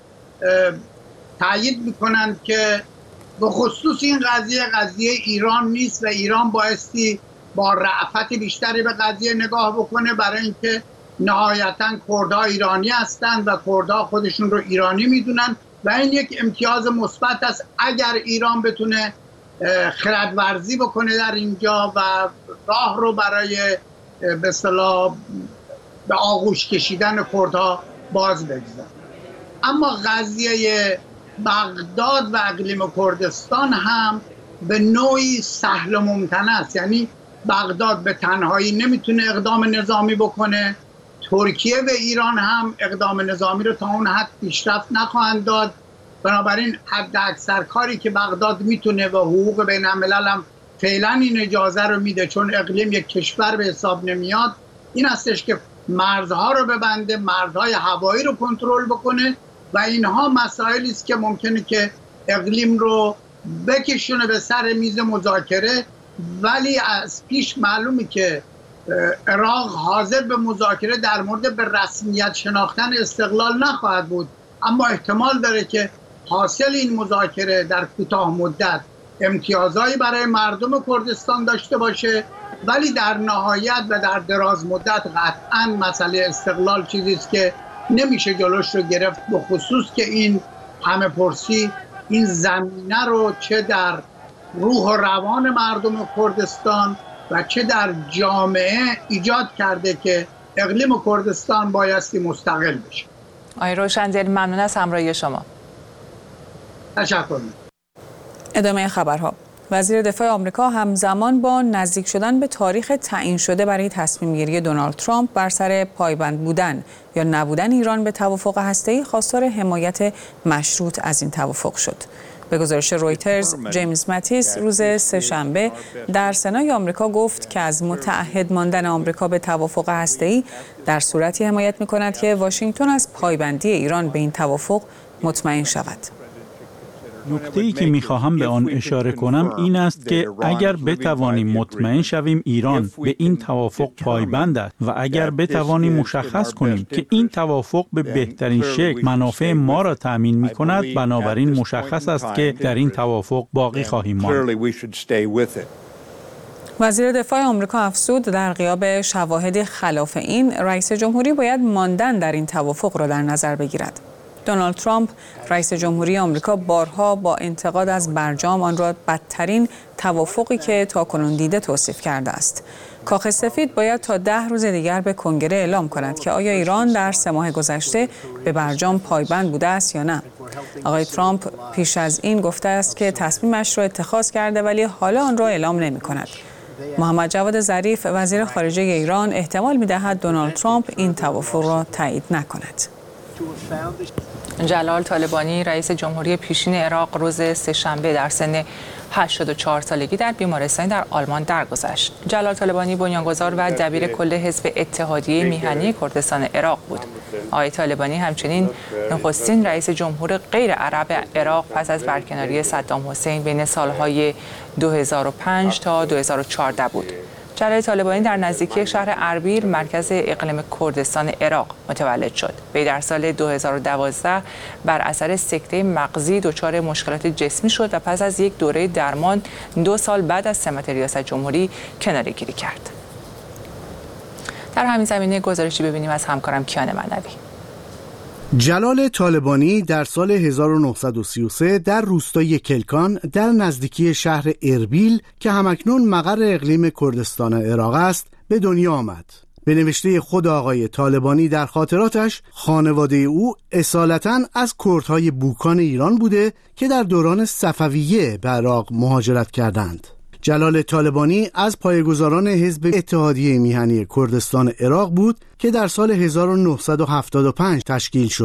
C: تایید میکنند که به خصوص این قضیه قضیه ایران نیست و ایران بایستی با رأفت بیشتری به قضیه نگاه بکنه، برای اینکه نهایتاً کردها ایرانی هستند و کردها خودشون رو ایرانی میدونن و این یک امتیاز مثبت است اگر ایران بتونه خردورزی بکنه در اینجا و راه رو برای به اصطلاح به آغوش کشیدن کردها باز بگذاره. اما قضیه بغداد و اقلیم کردستان هم به نوعی سهل و ممتنع است، یعنی بغداد به تنهایی نمیتونه اقدام نظامی بکنه، ترکیه و ایران هم اقدام نظامی رو تا اون حد پیشرفت نخواهند داد، بنابراین حد اکثر کاری که بغداد میتونه و حقوق بین الملل هم فعلا این اجازه رو میده چون اقلیم یک کشور به حساب نمیاد، این هستش که مرزها رو ببنده، مرزهای هوایی رو کنترل بکنه و اینها مسائلی است که ممکنه که اقلیم رو بکشونه به سر میز مذاکره، ولی از پیش معلومه که عراق حاضر به مذاکره در مورد به رسمیت شناختن استقلال نخواهد بود، اما احتمال داره که حاصل این مذاکره در کوتاه مدت امتیازایی برای مردم کردستان داشته باشه، ولی در نهایت و در دراز مدت قطعاً مسئله استقلال چیزی است که نمیشه جلوش رو گرفت، به خصوص که این همه پرسی این زمینه رو چه در روح و روان مردم کردستان و چه در جامعه ایجاد کرده که اقلیم کردستان بایستی مستقل بشه.
A: آقای روشندل ممنون از همراهی شما.
C: تشکر.
B: ادامه خبرها. وزیر دفاع آمریکا همزمان با نزدیک شدن به تاریخ تعیین شده برای تصمیم گیری دونالد ترامپ بر سر پایبند بودن یا نبودن ایران به توافق هسته‌ای خواستار حمایت مشروط از این توافق شد. به گزارش رویترز، جیمز ماتیس روز سه‌شنبه در سنای آمریکا گفت که از متعهد ماندن آمریکا به توافق هسته‌ای در صورتی حمایت می‌کند که واشنگتن از پایبندی ایران به این توافق مطمئن شود.
D: نکته‌ای که می‌خواهم به آن اشاره کنم این است که اگر بتوانیم مطمئن شویم ایران به این توافق پایبند است و اگر بتوانیم مشخص کنیم که این توافق به بهترین شکل منافع ما را تأمین می‌کند، بنابراین مشخص است که در این توافق باقی خواهیم ماند.
B: وزیر دفاع آمریکا افزود در غیاب شواهد خلاف این، رئیس جمهوری باید ماندن در این توافق را در نظر بگیرد. دونالد ترامپ رئیس جمهوری آمریکا بارها با انتقاد از برجام آن را بدترین توافقی که تاکنون دیده توصیف کرده است. کاخ سفید باید تا ده روز دیگر به کنگره اعلام کند که آیا ایران در سه ماه گذشته به برجام پایبند بوده است یا نه. آقای ترامپ پیش از این گفته است که تصمیمش را اتخاذ کرده ولی حالا آن را اعلام نمی کند. محمد جواد ظریف وزیر خارجه ایران احتمال می دهد دونالد ترامپ این توافق را تایید نکند.
A: جلال طالبانی رئیس جمهوری پیشین عراق روز سه‌شنبه در سن هشتاد و چهار سالگی در بیمارستانی در آلمان درگذشت. جلال طالبانی بنیانگذار و دبیر کل حزب اتحادیه میهنی کردستان عراق بود. آقای طالبانی همچنین نخستین رئیس جمهور غیر عرب عراق پس از برکناری صدام حسین بین سالهای دو هزار و پنج تا دو هزار و چهارده بود. جلال طالبانی در نزدیکی شهر اربیل مرکز اقلیم کردستان عراق متولد شد. وی در سال دو هزار و دوازده بر اثر سکته مغزی دچار مشکلات جسمی شد و پس از یک دوره درمان دو سال بعد از سمت ریاست جمهوری کناره‌گیری کرد. در همین زمینه گزارشی ببینیم از همکارم کیان منوی.
K: جلال طالبانی در سال هزار و نهصد و سی و سه در روستای کلکان در نزدیکی شهر اربیل که همکنون مقر اقلیم کردستان عراق است به دنیا آمد. به نوشته خود آقای طالبانی در خاطراتش، خانواده او اصالتاً از کردهای بوکان ایران بوده که در دوران صفویه به عراق مهاجرت کردند. جلال طالبانی از پایه‌گذاران حزب اتحادیه میهنی کردستان عراق بود که در سال هزار و نهصد و هفتاد و پنج تشکیل شد.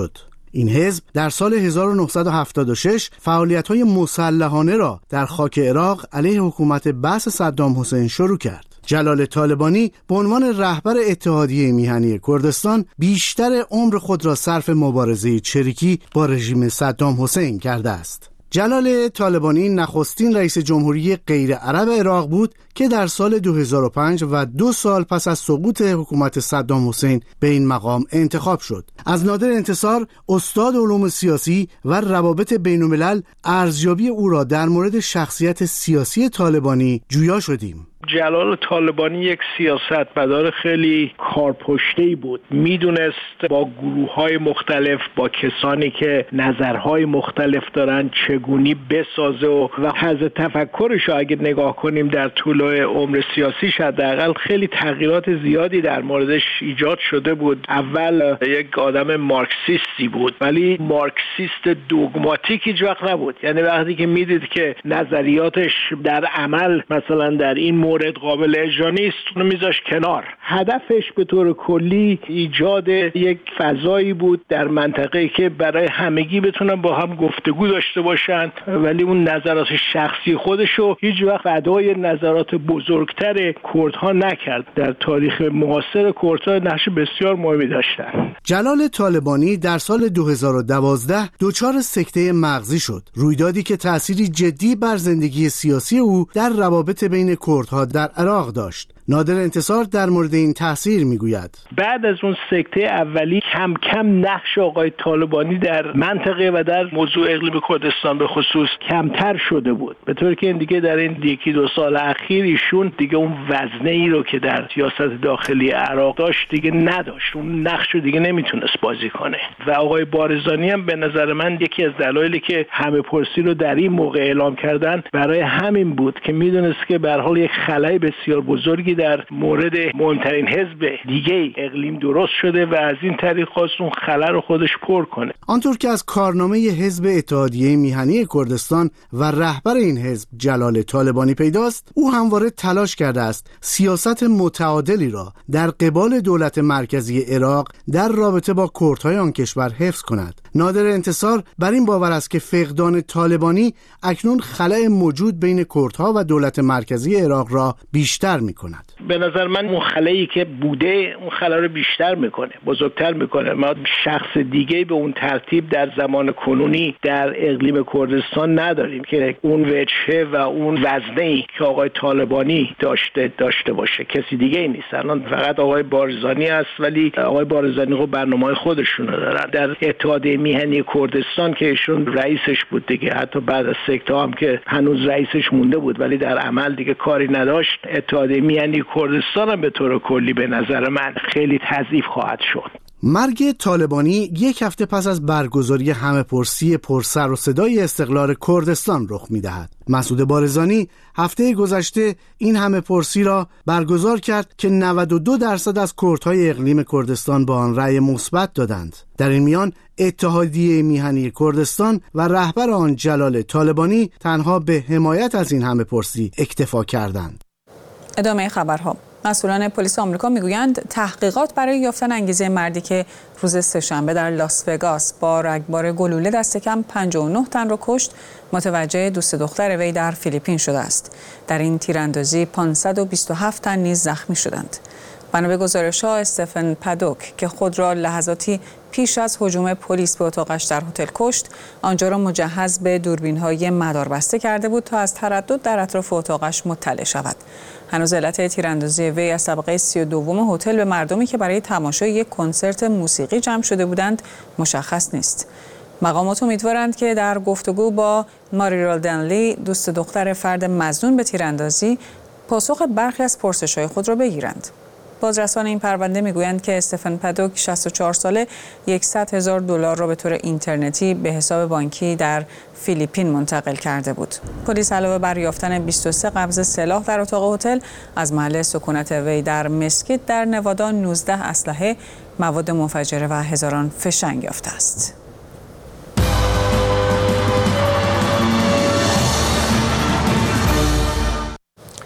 K: این حزب در سال هزار و نهصد و هفتاد و شش فعالیت‌های مسلحانه را در خاک عراق علیه حکومت بعث صدام حسین شروع کرد. جلال طالبانی به عنوان رهبر اتحادیه میهنی کردستان بیشتر عمر خود را صرف مبارزه چریکی با رژیم صدام حسین کرده است. جلال طالبانی نخستین رئیس جمهوری غیر عرب عراق بود که در سال دو هزار و پنج و دو سال پس از سقوط حکومت صدام حسین به این مقام انتخاب شد. از نادر انتصار، استاد علوم سیاسی و روابط بین الملل، ارزیابی او را در مورد شخصیت سیاسی طالبانی جویا شدیم.
L: جلال طالبانی یک سیاستمدار خیلی کارپشته‌ای بود. میدونست با گروه‌های مختلف، با کسانی که نظرهای مختلف دارن چگونی بسازه و و طرز تفکرش رو اگه نگاه کنیم در طول عمر سیاسیش حداقل خیلی تغییرات زیادی در موردش ایجاد شده بود. اول یک آدم مارکسیستی بود، ولی مارکسیست دوگماتیک هیچ وقت نبود. یعنی وقتی که میدید که نظریاتش در عمل مثلا در این مورد قابل اجرا نیست، اونو میذاش کنار. هدفش به طور کلی ایجاد یک فضایی بود در منطقه‌ای که برای همگی بتونن با هم گفتگو داشته باشند، ولی اون نظرات شخصی خودشو هیچ وقت فدای نظرات بزرگتر کردها نکرد. در تاریخ معاصر کردها نقش بسیار مهمی داشتن.
K: جلال طالبانی در سال دو هزار و دوازده دچار سکته مغزی شد، رویدادی که تأثیری جدی بر زندگی سیاسی او در روابط بین کردها در عراق داشت. نادر انتصار در مورد این تاثیر میگوید:
L: بعد از اون سکته اولی کم کم نقش آقای طالبانی در منطقه و در موضوع اقلیم کردستان به خصوص کمتر شده بود، به طوری که این دیگه در این یکی دو سال اخیر ایشون دیگه اون وزنه ای رو که در سیاست داخلی عراق داشت دیگه نداشت، اون نقش رو دیگه نمیتونست بازی کنه. و آقای بارزانی هم به نظر من یکی از دلایلی که همه پرسی رو در این موقع اعلام کردن برای همین بود که میدونست که به هر حال یک خلأ بسیار بزرگی در مورد مهمترین حزب دیگه اقلیم درست شده و از این طریق خواست اون خلأ رو خودش پر کنه.
K: آنطور که از کارنامه حزب اتحادیه میهنی کردستان و رهبر این حزب جلال طالبانی پیداست، او همواره تلاش کرده است سیاست متعادلی را در قبال دولت مرکزی عراق در رابطه با کردهای آن کشور حفظ کند. نادر انتصار بر این باور است که فقدان طالبانی اکنون خلأ موجود بین کردها و دولت مرکزی عراق را بیشتر می کند.
L: به نظر من اون خلایی که بوده اون خلا رو بیشتر میکنه، بزرگتر میکنه. ما شخص دیگه به اون ترتیب در زمان کنونی در اقلیم کردستان نداریم که اون وجهه و اون وزنه‌ای که آقای طالبانی داشته داشته باشه. کسی دیگه ای نیست. الان فقط آقای بارزانی است، ولی آقای بارزانی خب برنامه‌های خودشونو دارن. در اتحادیه میهنی کردستان که ایشون رئیسش بود دیگه، حتی بعد از سکته هم که هنوز رئیسش مونده بود ولی در عمل دیگه کاری نداشت، اتحادیه میهنی کردستان هم به طور کلی به نظر من خیلی تضعیف خواهد شد.
K: مرگ طالبانی یک هفته پس از برگزاری همه‌پرسی پرسر و صدای استقلال کردستان رخ می‌دهد. مسعود بارزانی هفته گذشته این همه‌پرسی را برگزار کرد که نود و دو درصد از کردهای اقلیم کردستان با آن رأی مثبت دادند. در این میان اتحادیه میهنی کردستان و رهبر آن جلال طالبانی تنها به حمایت از این همه‌پرسی اکتفا کردند.
B: ادامه خبرها. مسئولان پلیس آمریکا میگویند تحقیقات برای یافتن انگیزه مردی که روز سه‌شنبه در لاس وگاس با رگبار گلوله دست کم پنجاه و نه تن را کشت متوجه دوست دختر وی در فیلیپین شده است. در این تیراندازی پانصد و بیست و هفت تن نیز زخمی شدند. بنا به گزارش‌ها استفن پادوک که خود را لحظاتی پیش از هجوم پلیس به اتاقش در هتل کشت، آنجا را مجهز به دوربین‌های مداربسته کرده بود تا از تردد در اطراف اتاقش مطلع شود. هنوز علت تیراندازی وی از طبقه سی و دوم هتل به مردمی که برای تماشای یک کنسرت موسیقی جمع شده بودند مشخص نیست. مقامات امیدوارند که در گفتگو با ماریرال دنلی دوست دختر فرد مظنون به تیراندازی پاسخ برخی از پرسش‌های خود را بگیرند. بازرسان این پرونده میگویند که استفن پادوک شصت و چهار ساله صد هزار دلار را به طور اینترنتی به حساب بانکی در فیلیپین منتقل کرده بود. پلیس علاوه بر یافتن بیست و سه قبض سلاح در اتاق هتل، از محل سکونت وی در مسکیت در نوادا نوزده اسلحه، مواد منفجره و هزاران فشنگ یافته است.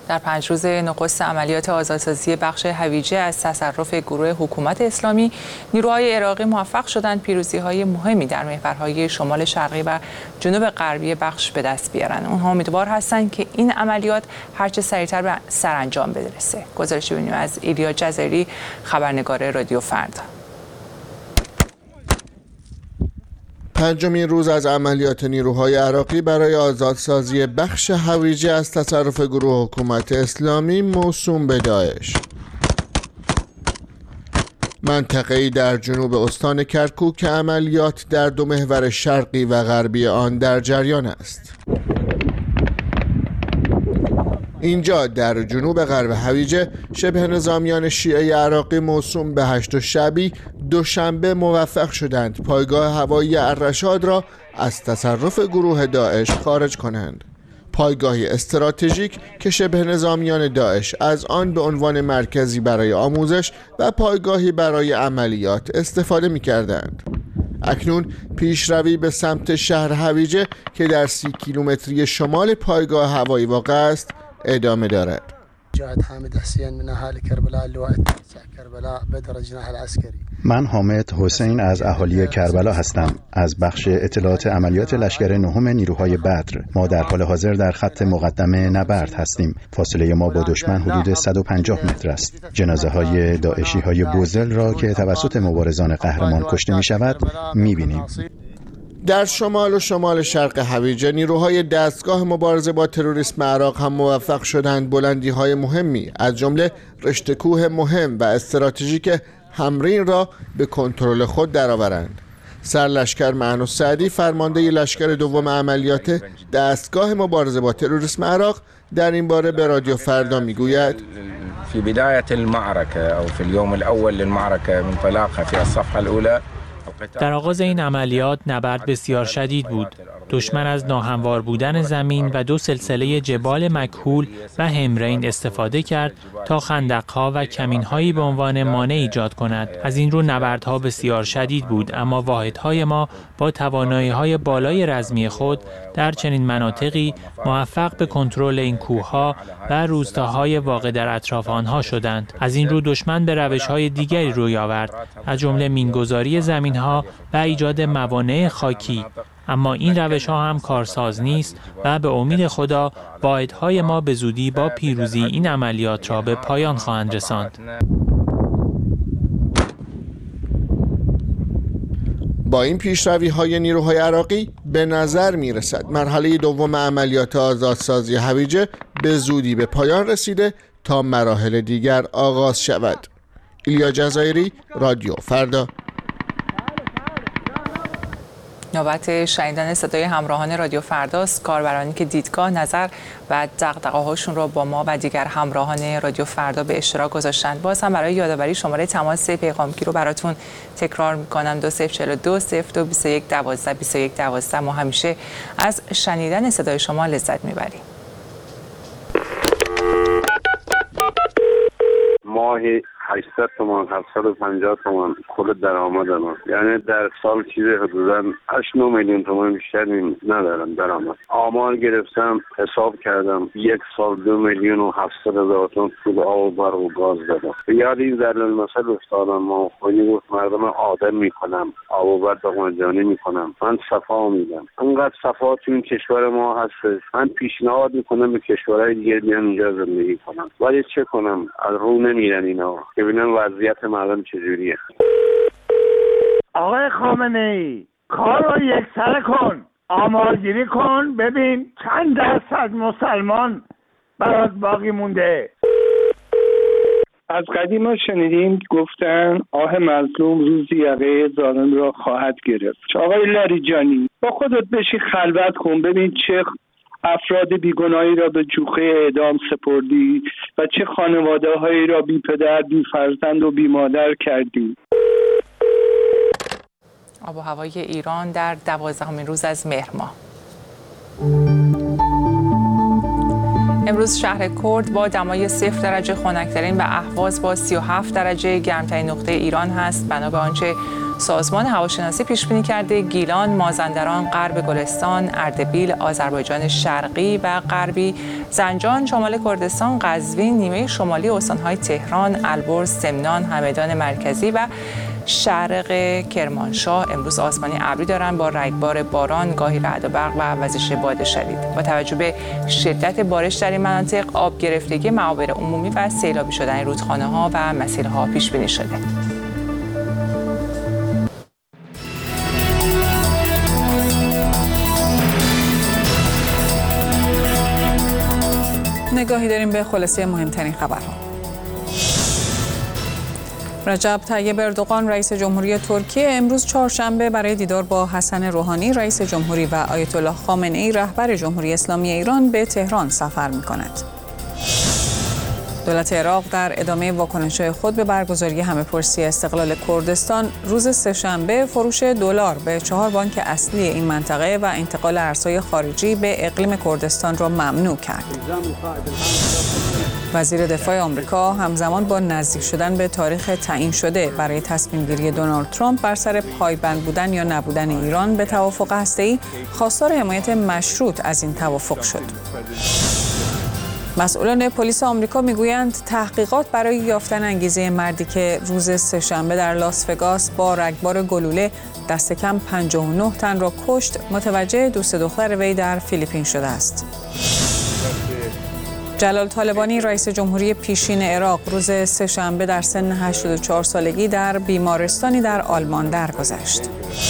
A: در پنج روز نخست عملیات آزادسازی بخش هویجه از تصرف گروه حکومت اسلامی، نیروهای عراقی موفق شدند پیروزی‌های مهمی در محورهای شمال شرقی و جنوب غربی بخش به دست بیارن. اونها امیدوار هستند که این عملیات هرچه سریعتر به سرانجام برسه. گزارشی ببینیم از ایلیا جزایری، خبرنگار رادیو فردا.
M: پنجمین روز از عملیات نیروهای عراقی برای آزادسازی بخش هویجه از تصرف گروه حکومت اسلامی موسوم به داعش. منطقه‌ای در جنوب استان کرکوک که عملیات در دو محور شرقی و غربی آن در جریان است. اینجا در جنوب غرب هویجه شبه نظامیان شیعه عراقی موسوم به هشت شعبی دوشنبه موفق شدند پایگاه هوایی الرشاد را از تصرف گروه داعش خارج کنند. پایگاهی استراتژیک که شبه نظامیان داعش از آن به عنوان مرکزی برای آموزش و پایگاهی برای عملیات استفاده می کردند. اکنون پیشروی به سمت شهر هویجه که در سی کیلومتری شمال پایگاه هوایی واقع است ادامه دارد.
N: جاءت حامد حسین من اهالی کربلا اللواء التاسع کربلا بدر الجناح العسکری.
O: من حامد حسین از اهالی کربلا هستم، از بخش اطلاعات عملیات لشکر نهم نیروهای بدر. ما در حال حاضر در خط مقدمه نبرد هستیم. فاصله ما با دشمن حدود صد و پنجاه متر است. جنازه های داعشی های بوزل را که توسط مبارزان قهرمان کشته می شود می بینیم.
M: در شمال و شمال شرق هویجه نیروهای دستگاه مبارزه با تروریسم عراق هم موفق شدند بلندی‌های مهمی از جمله رشته کوه مهم و استراتژیک همرین را به کنترل خود درآورند. سرلشکر معنو سعدی فرمانده لشکر دوم عملیات دستگاه مبارزه با تروریسم عراق در این باره به رادیو فردا میگوید:
P: في بداية المعركة أو في اليوم الأول للمعركة منطلقها في الصفحة الأولى.
Q: در آغاز این عملیات نبرد بسیار شدید بود. دشمن از ناهموار بودن زمین و دو سلسله جبال مکحول و همرین استفاده کرد تا خندق‌ها و کمین‌هایی به عنوان مانع ایجاد کند. از این رو نبردها بسیار شدید بود، اما واحدهای ما با توانایی‌های بالای رزمی خود در چنین مناطقی موفق به کنترل این کوه‌ها و روستاهای واقع در اطراف آنها شدند. از این رو دشمن به روش‌های دیگری روی آورد، از جمله مینگذاری زمین‌ها و ایجاد موانع خاکی. اما این روش ها هم کارساز نیست و به امید خدا واحدهای ما به زودی با پیروزی این عملیات را به پایان خواهند رساند.
M: با این پیشروی های نیروهای عراقی به نظر می رسد مرحله دوم عملیات آزادسازی هویجه به زودی به پایان رسیده تا مراحل دیگر آغاز شود. ایلیا جزایری، رادیو فردا.
A: نوبت شنیدن صدای همراهان رادیو فرداست. کاربرانی که دیدگاه، نظر و دغدغه‌هاشون رو با ما و دیگر همراهان رادیو فردا به اشتراک گذاشتند. باز هم برای یادآوری شماره تماس پیغامگیر رو براتون تکرار می‌کنم: دو صفر چهار دو صفر دو بیست و یک دوازده بیست و یک دوازده. ما همیشه از شنیدن صدای شما لذت می‌بریم.
R: ماهی هشتصد تومان هفتصد و پنجاه تومان کل درآمد من، یعنی در سال چیزی حدوداً هشت نه میلیون تومان بیشتر ندارم درآمد. آمار گرفتم، حساب کردم، یک سال دو میلیون و هفتصد هزار تومان پول آب و برق و گاز دادم. یاد این ضرب المثل افتادم. ما خونی گفت مردم آدم میکنم، آب و برق مجانی میکنم، من صفا میدم. انقدر صفا تو این کشور ما هست، من پیشنهاد میکنم به کشورهای دیگه بیان اینجا زندگی کنم. ولی چه کنم؟ از رو نمیرن اینا که ببینن وضعیت مردم چجوریه.
G: آقای خامنه ای، کار رو یک سره کن، آمارگیری کن، ببین چند درصد مسلمان برات باقی مونده.
L: از قدیم ها شنیدیم گفتن آه مظلوم روزی یقه ظالم را خواهد گرفت. آقای لاریجانی، با خودت بشی خلوت کن، ببین چه افراد بیگناهی را به جوخه اعدام سپردی و چه خانواده هایی را بی پدر، بی فرزند و بی مادر کردی.
A: آب و هوای ایران در دوازدهمین روز از مهر ماه. امروز شهر کرد با دمای صفر درجه خنک‌ترین و اهواز با سی و هفت درجه گرمترین نقطه ایران هست. بنا به آنچه سازمان هواشناسی پیش بینی کرده گیلان، مازندران، غرب گلستان، اردبیل، آذربایجان شرقی و غربی، زنجان، شمال کردستان، قزوین، نیمه شمالی استان‌های تهران، البرز، سمنان، همدان مرکزی و شرق کرمانشاه امروز آسمانی ابری دارند با رگبار باران، گاهی رعد و برق و وزش باد شدید. با توجه به شدت بارش در این مناطق، آب گرفتگی معابر عمومی و سیلابی شدن رودخانه‌ها و مسیرها پیش بینی شده.
B: نگاهی داریم به خلاصه مهمترین خبرها. رجب طیب اردوغان رئیس جمهوری ترکیه امروز چهارشنبه برای دیدار با حسن روحانی رئیس جمهوری و آیت الله خامنه ای رهبر جمهوری اسلامی ایران به تهران سفر می‌کند. دولت عراق در ادامه واکنش‌های خود به برگزاری همه‌پرسی استقلال کردستان روز سه‌شنبه فروش دلار به چهار بانک اصلی این منطقه و انتقال ارزهای خارجی به اقلیم کردستان را ممنوع کرد. وزیر دفاع آمریکا همزمان با نزدیک شدن به تاریخ تعیین شده برای تصمیم گیری دونالد ترامپ بر سر پایبند بودن یا نبودن ایران به توافق هسته‌ای خواستار حمایت مشروط از این توافق شد. مسئولان پلیس آمریکا میگویند تحقیقات برای یافتن انگیزه مردی که روز سه‌شنبه در لاس وگاس با رگبار گلوله دست کم پنجاه و نه تن را کشت متوجه دوست دختر وی در فیلیپین شده است. جلال طالبانی رئیس جمهوری پیشین عراق روز سه‌شنبه در سن هشتاد و چهار سالگی در بیمارستانی در آلمان درگذشت.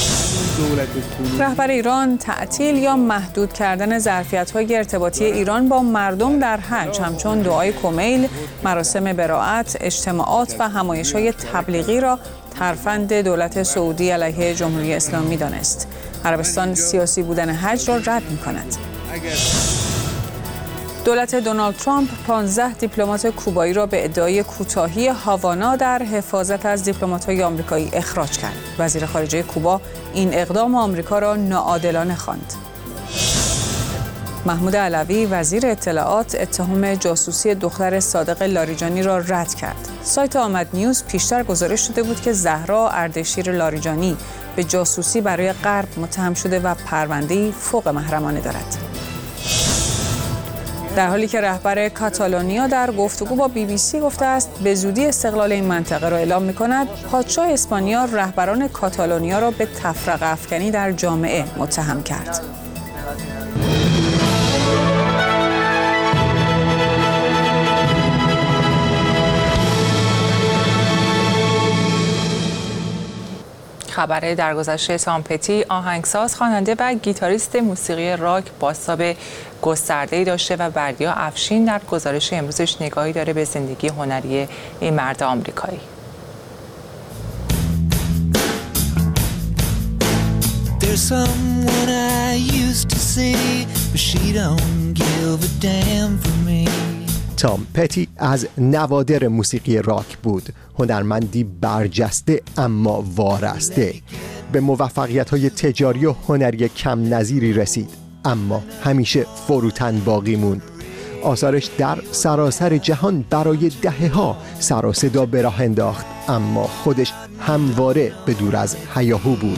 B: رهبر ایران تعطیل یا محدود کردن ظرفیت‌های ارتباطی ایران با مردم در حج همچون دعای کمیل، مراسم براءت، اجتماعات و همایش‌های تبلیغی را ترفند دولت سعودی علیه جمهوری اسلامی دانست. عربستان سیاسی بودن حج را رد می‌کند. دولت دونالد ترامپ پانزده دیپلمات کوبایی را به ادعای کوتاهی هاوانا در حفاظت از دیپلمات‌های آمریکایی اخراج کرد. وزیر خارجه کوبا این اقدام آمریکا را ناعادلانه خواند. محمود علوی وزیر اطلاعات اتهام جاسوسی دختر صادق لاریجانی را رد کرد. سایت آمد نیوز پیشتر گزارش شده بود که زهرا اردشیر لاریجانی به جاسوسی برای غرب متهم شده و پرونده‌ای فوق محرمانه دارد. در حالی که رهبر کاتالونیا در گفتگو با بی بی سی گفته است به زودی استقلال این منطقه را اعلام می‌کند، پادشاه اسپانیا رهبران کاتالونیا را به تفرقه افکنی در جامعه متهم کرد.
A: خبر درگذشته تام پتی آهنگساز، خواننده و گیتاریست موسیقی راک بازتاب گسترده‌ای داشته و بردیا افشین در گزارش امروزش نگاهی داره به زندگی هنری این مرد آمریکایی.
S: تام پتی از نوادر موسیقی راک بود، هنرمندی برجسته اما وارسته. به موفقیت‌های تجاری و هنری کم نظیری رسید، اما همیشه فروتن باقی موند. آثارش در سراسر جهان برای دهه‌ها سر و صدا به راه انداخت، اما خودش همواره به دور از هیاهو بود.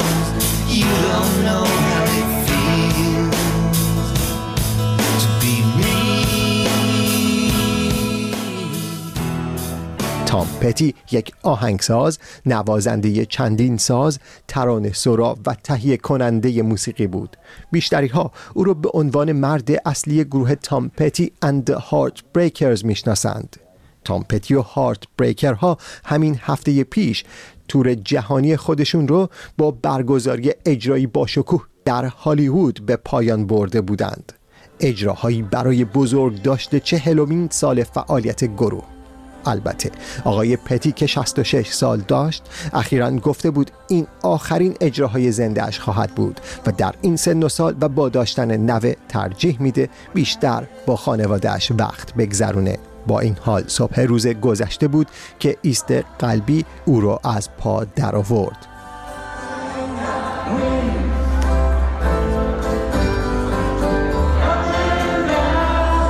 S: تام پتی یک آهنگساز، نوازنده چندین ساز، ترانه سرا و تهیه کننده موسیقی بود. بیشتری ها او را به عنوان مرد اصلی گروه تام پتی and the Heartbreakers میشناسند. تام پتی و هارت بریکر ها همین هفته پیش تور جهانی خودشون رو با برگزاری اجرایی با شکوه در هالیوود به پایان برده بودند. اجراهایی برای بزرگ داشته چهلمین سال فعالیت گروه. البته آقای پتی که شصت و شش سال داشت اخیراً گفته بود این آخرین اجراهای زنده‌اش خواهد بود و در این سن و سال و با داشتن نوه ترجیح میده بیشتر با خانواده‌اش وقت بگذرونه. با این حال صبح روز گذشته بود که ایست قلبی او را از پا در آورد.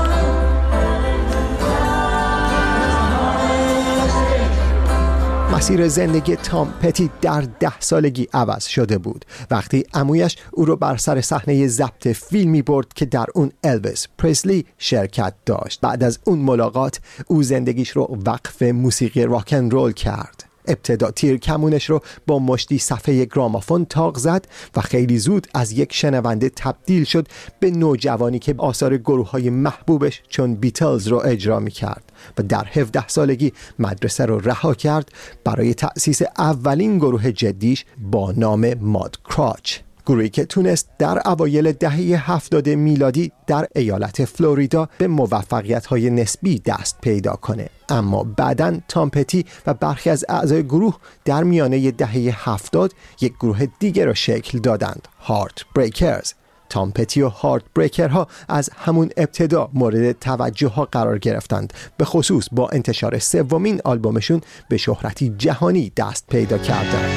S: مسیر مسیر زندگی تام پتی در ده سالگی عوض شده بود وقتی عمویش او رو بر سر صحنه ضبط فیلمی برد که در اون الویس پرسلی شرکت داشت. بعد از اون ملاقات او زندگیش رو وقف موسیقی راک اند رول کرد. ابتدا تیر کمونش رو با مشتی صفحه گرامافون تاق زد و خیلی زود از یک شنونده تبدیل شد به نوجوانی که آثار گروه‌های محبوبش چون بیتلز رو اجرا می‌کرد و در هفده سالگی مدرسه رو رها کرد برای تأسیس اولین گروه جدیش با نام ماد کراچ، گروهی که تونست در اوایل دهه هفتاد میلادی در ایالت فلوریدا به موفقیت‌های نسبی دست پیدا کنه. اما بعداً تام پتی و برخی از اعضای گروه در میانه دهه هفتاد یک گروه دیگر را شکل دادند، هارت بریکرز. تام پتی و هارت بریکرها از همون ابتدا مورد توجه ها قرار گرفتند، به خصوص با انتشار سومین آلبومشون به شهرتی جهانی دست پیدا کردند.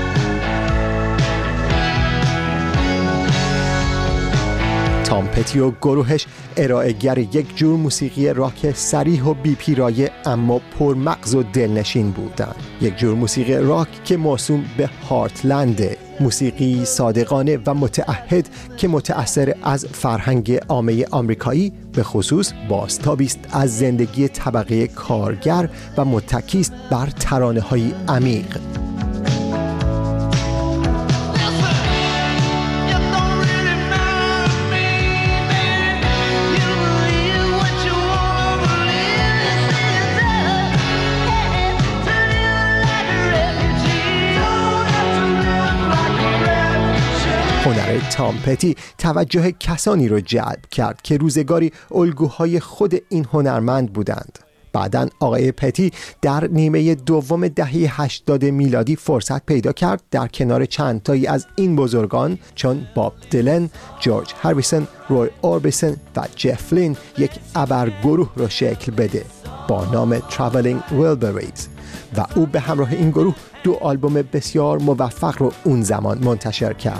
S: تام پتی و گروهش ارائه‌گر یک جور موسیقی راک صریح و بی‌پیرایه اما پرمغز و دلنشین بودند. یک جور موسیقی راک که موسوم به هارتلند، موسیقی صادقانه و متعهد که متأثر از فرهنگ عامه آمریکایی، به خصوص بازتابی است از زندگی طبقه کارگر و متکی است بر ترانه‌های عمیق. هنر تام پتی توجه کسانی را جلب کرد که روزگاری الگوهای خود این هنرمند بودند. بعداً آقای پتی در نیمه دوم دهه هشتاد میلادی فرصت پیدا کرد در کنار چند تایی از این بزرگان چون باب دیلن، جورج هریسون، روی اوربیسون و جف لین یک ابرگروه را شکل بده با نام Traveling Wilburys و او به همراه این گروه دو آلبوم بسیار موفق رو اون زمان منتشر کرد.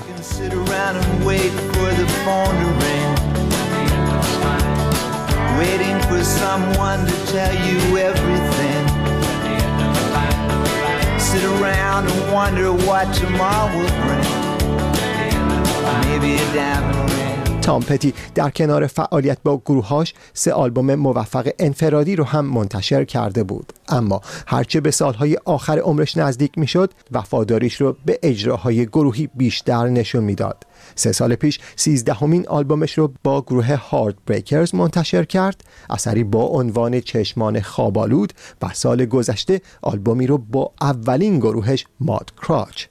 S: تام پتی در کنار فعالیت با گروهاش سه آلبوم موفق انفرادی رو هم منتشر کرده بود، اما هرچه به سالهای آخر عمرش نزدیک میشد وفاداریش رو به اجراهای گروهی بیشتر نشون میداد. سه سال پیش سیزدهمین آلبومش رو با گروه هارت بریکرز منتشر کرد، اثری با عنوان چشمان خوابالود، و سال گذشته آلبومی رو با اولین گروهش ماد کراچ.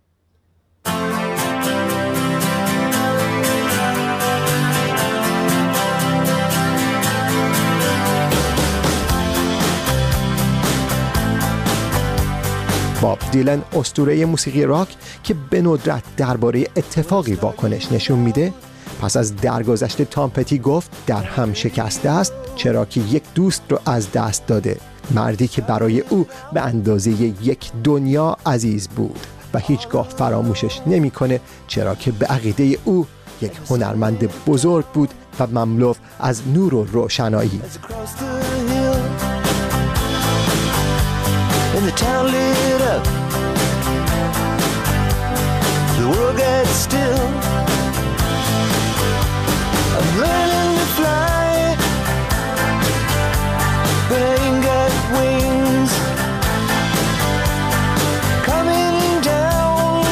S: باب دیلن، اسطوره موسیقی راک که به ندرت درباره اتفاقی واکنش نشون میده، پس از درگذشت تام پتی گفت در هم شکسته است چرا که یک دوست رو از دست داده، مردی که برای او به اندازه یک دنیا عزیز بود و هیچگاه فراموشش نمیکنه چرا که به عقیده او یک هنرمند بزرگ بود و مملو از نور و روشنایی.
T: And the town lit up, the world got still. I'm learning to fly, but I ain't got wings. Coming down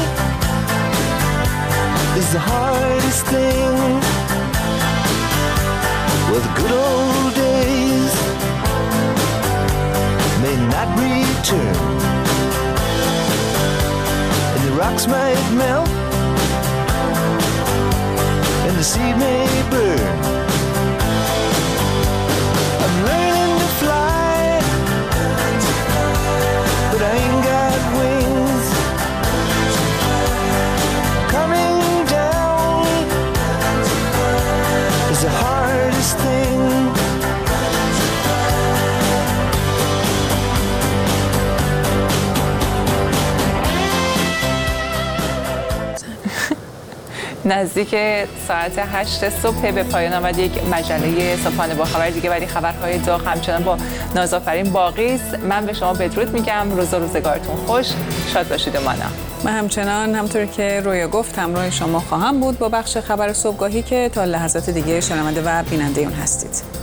T: is the hardest thing. Well, the good old days may not return, and the rocks might melt, and the sea may burn. I'm learning to fly, but I ain't got wings. Coming down is the hardest thing.
A: نزدیک ساعت هشت صبح به پایان آمد یک مجله صبحانه با خبر دیگه، ولی خبرهای داغ همچنان با نازآفرین باقی است. من به شما بدرود میگم. روز و روزگارتون خوش، شاد باشید و مانا.
B: من همچنان همطور که رویا گفت همراه شما خواهم بود با بخش خبر صبحگاهی که تا لحظات دیگه شنونده و بیننده اون هستید.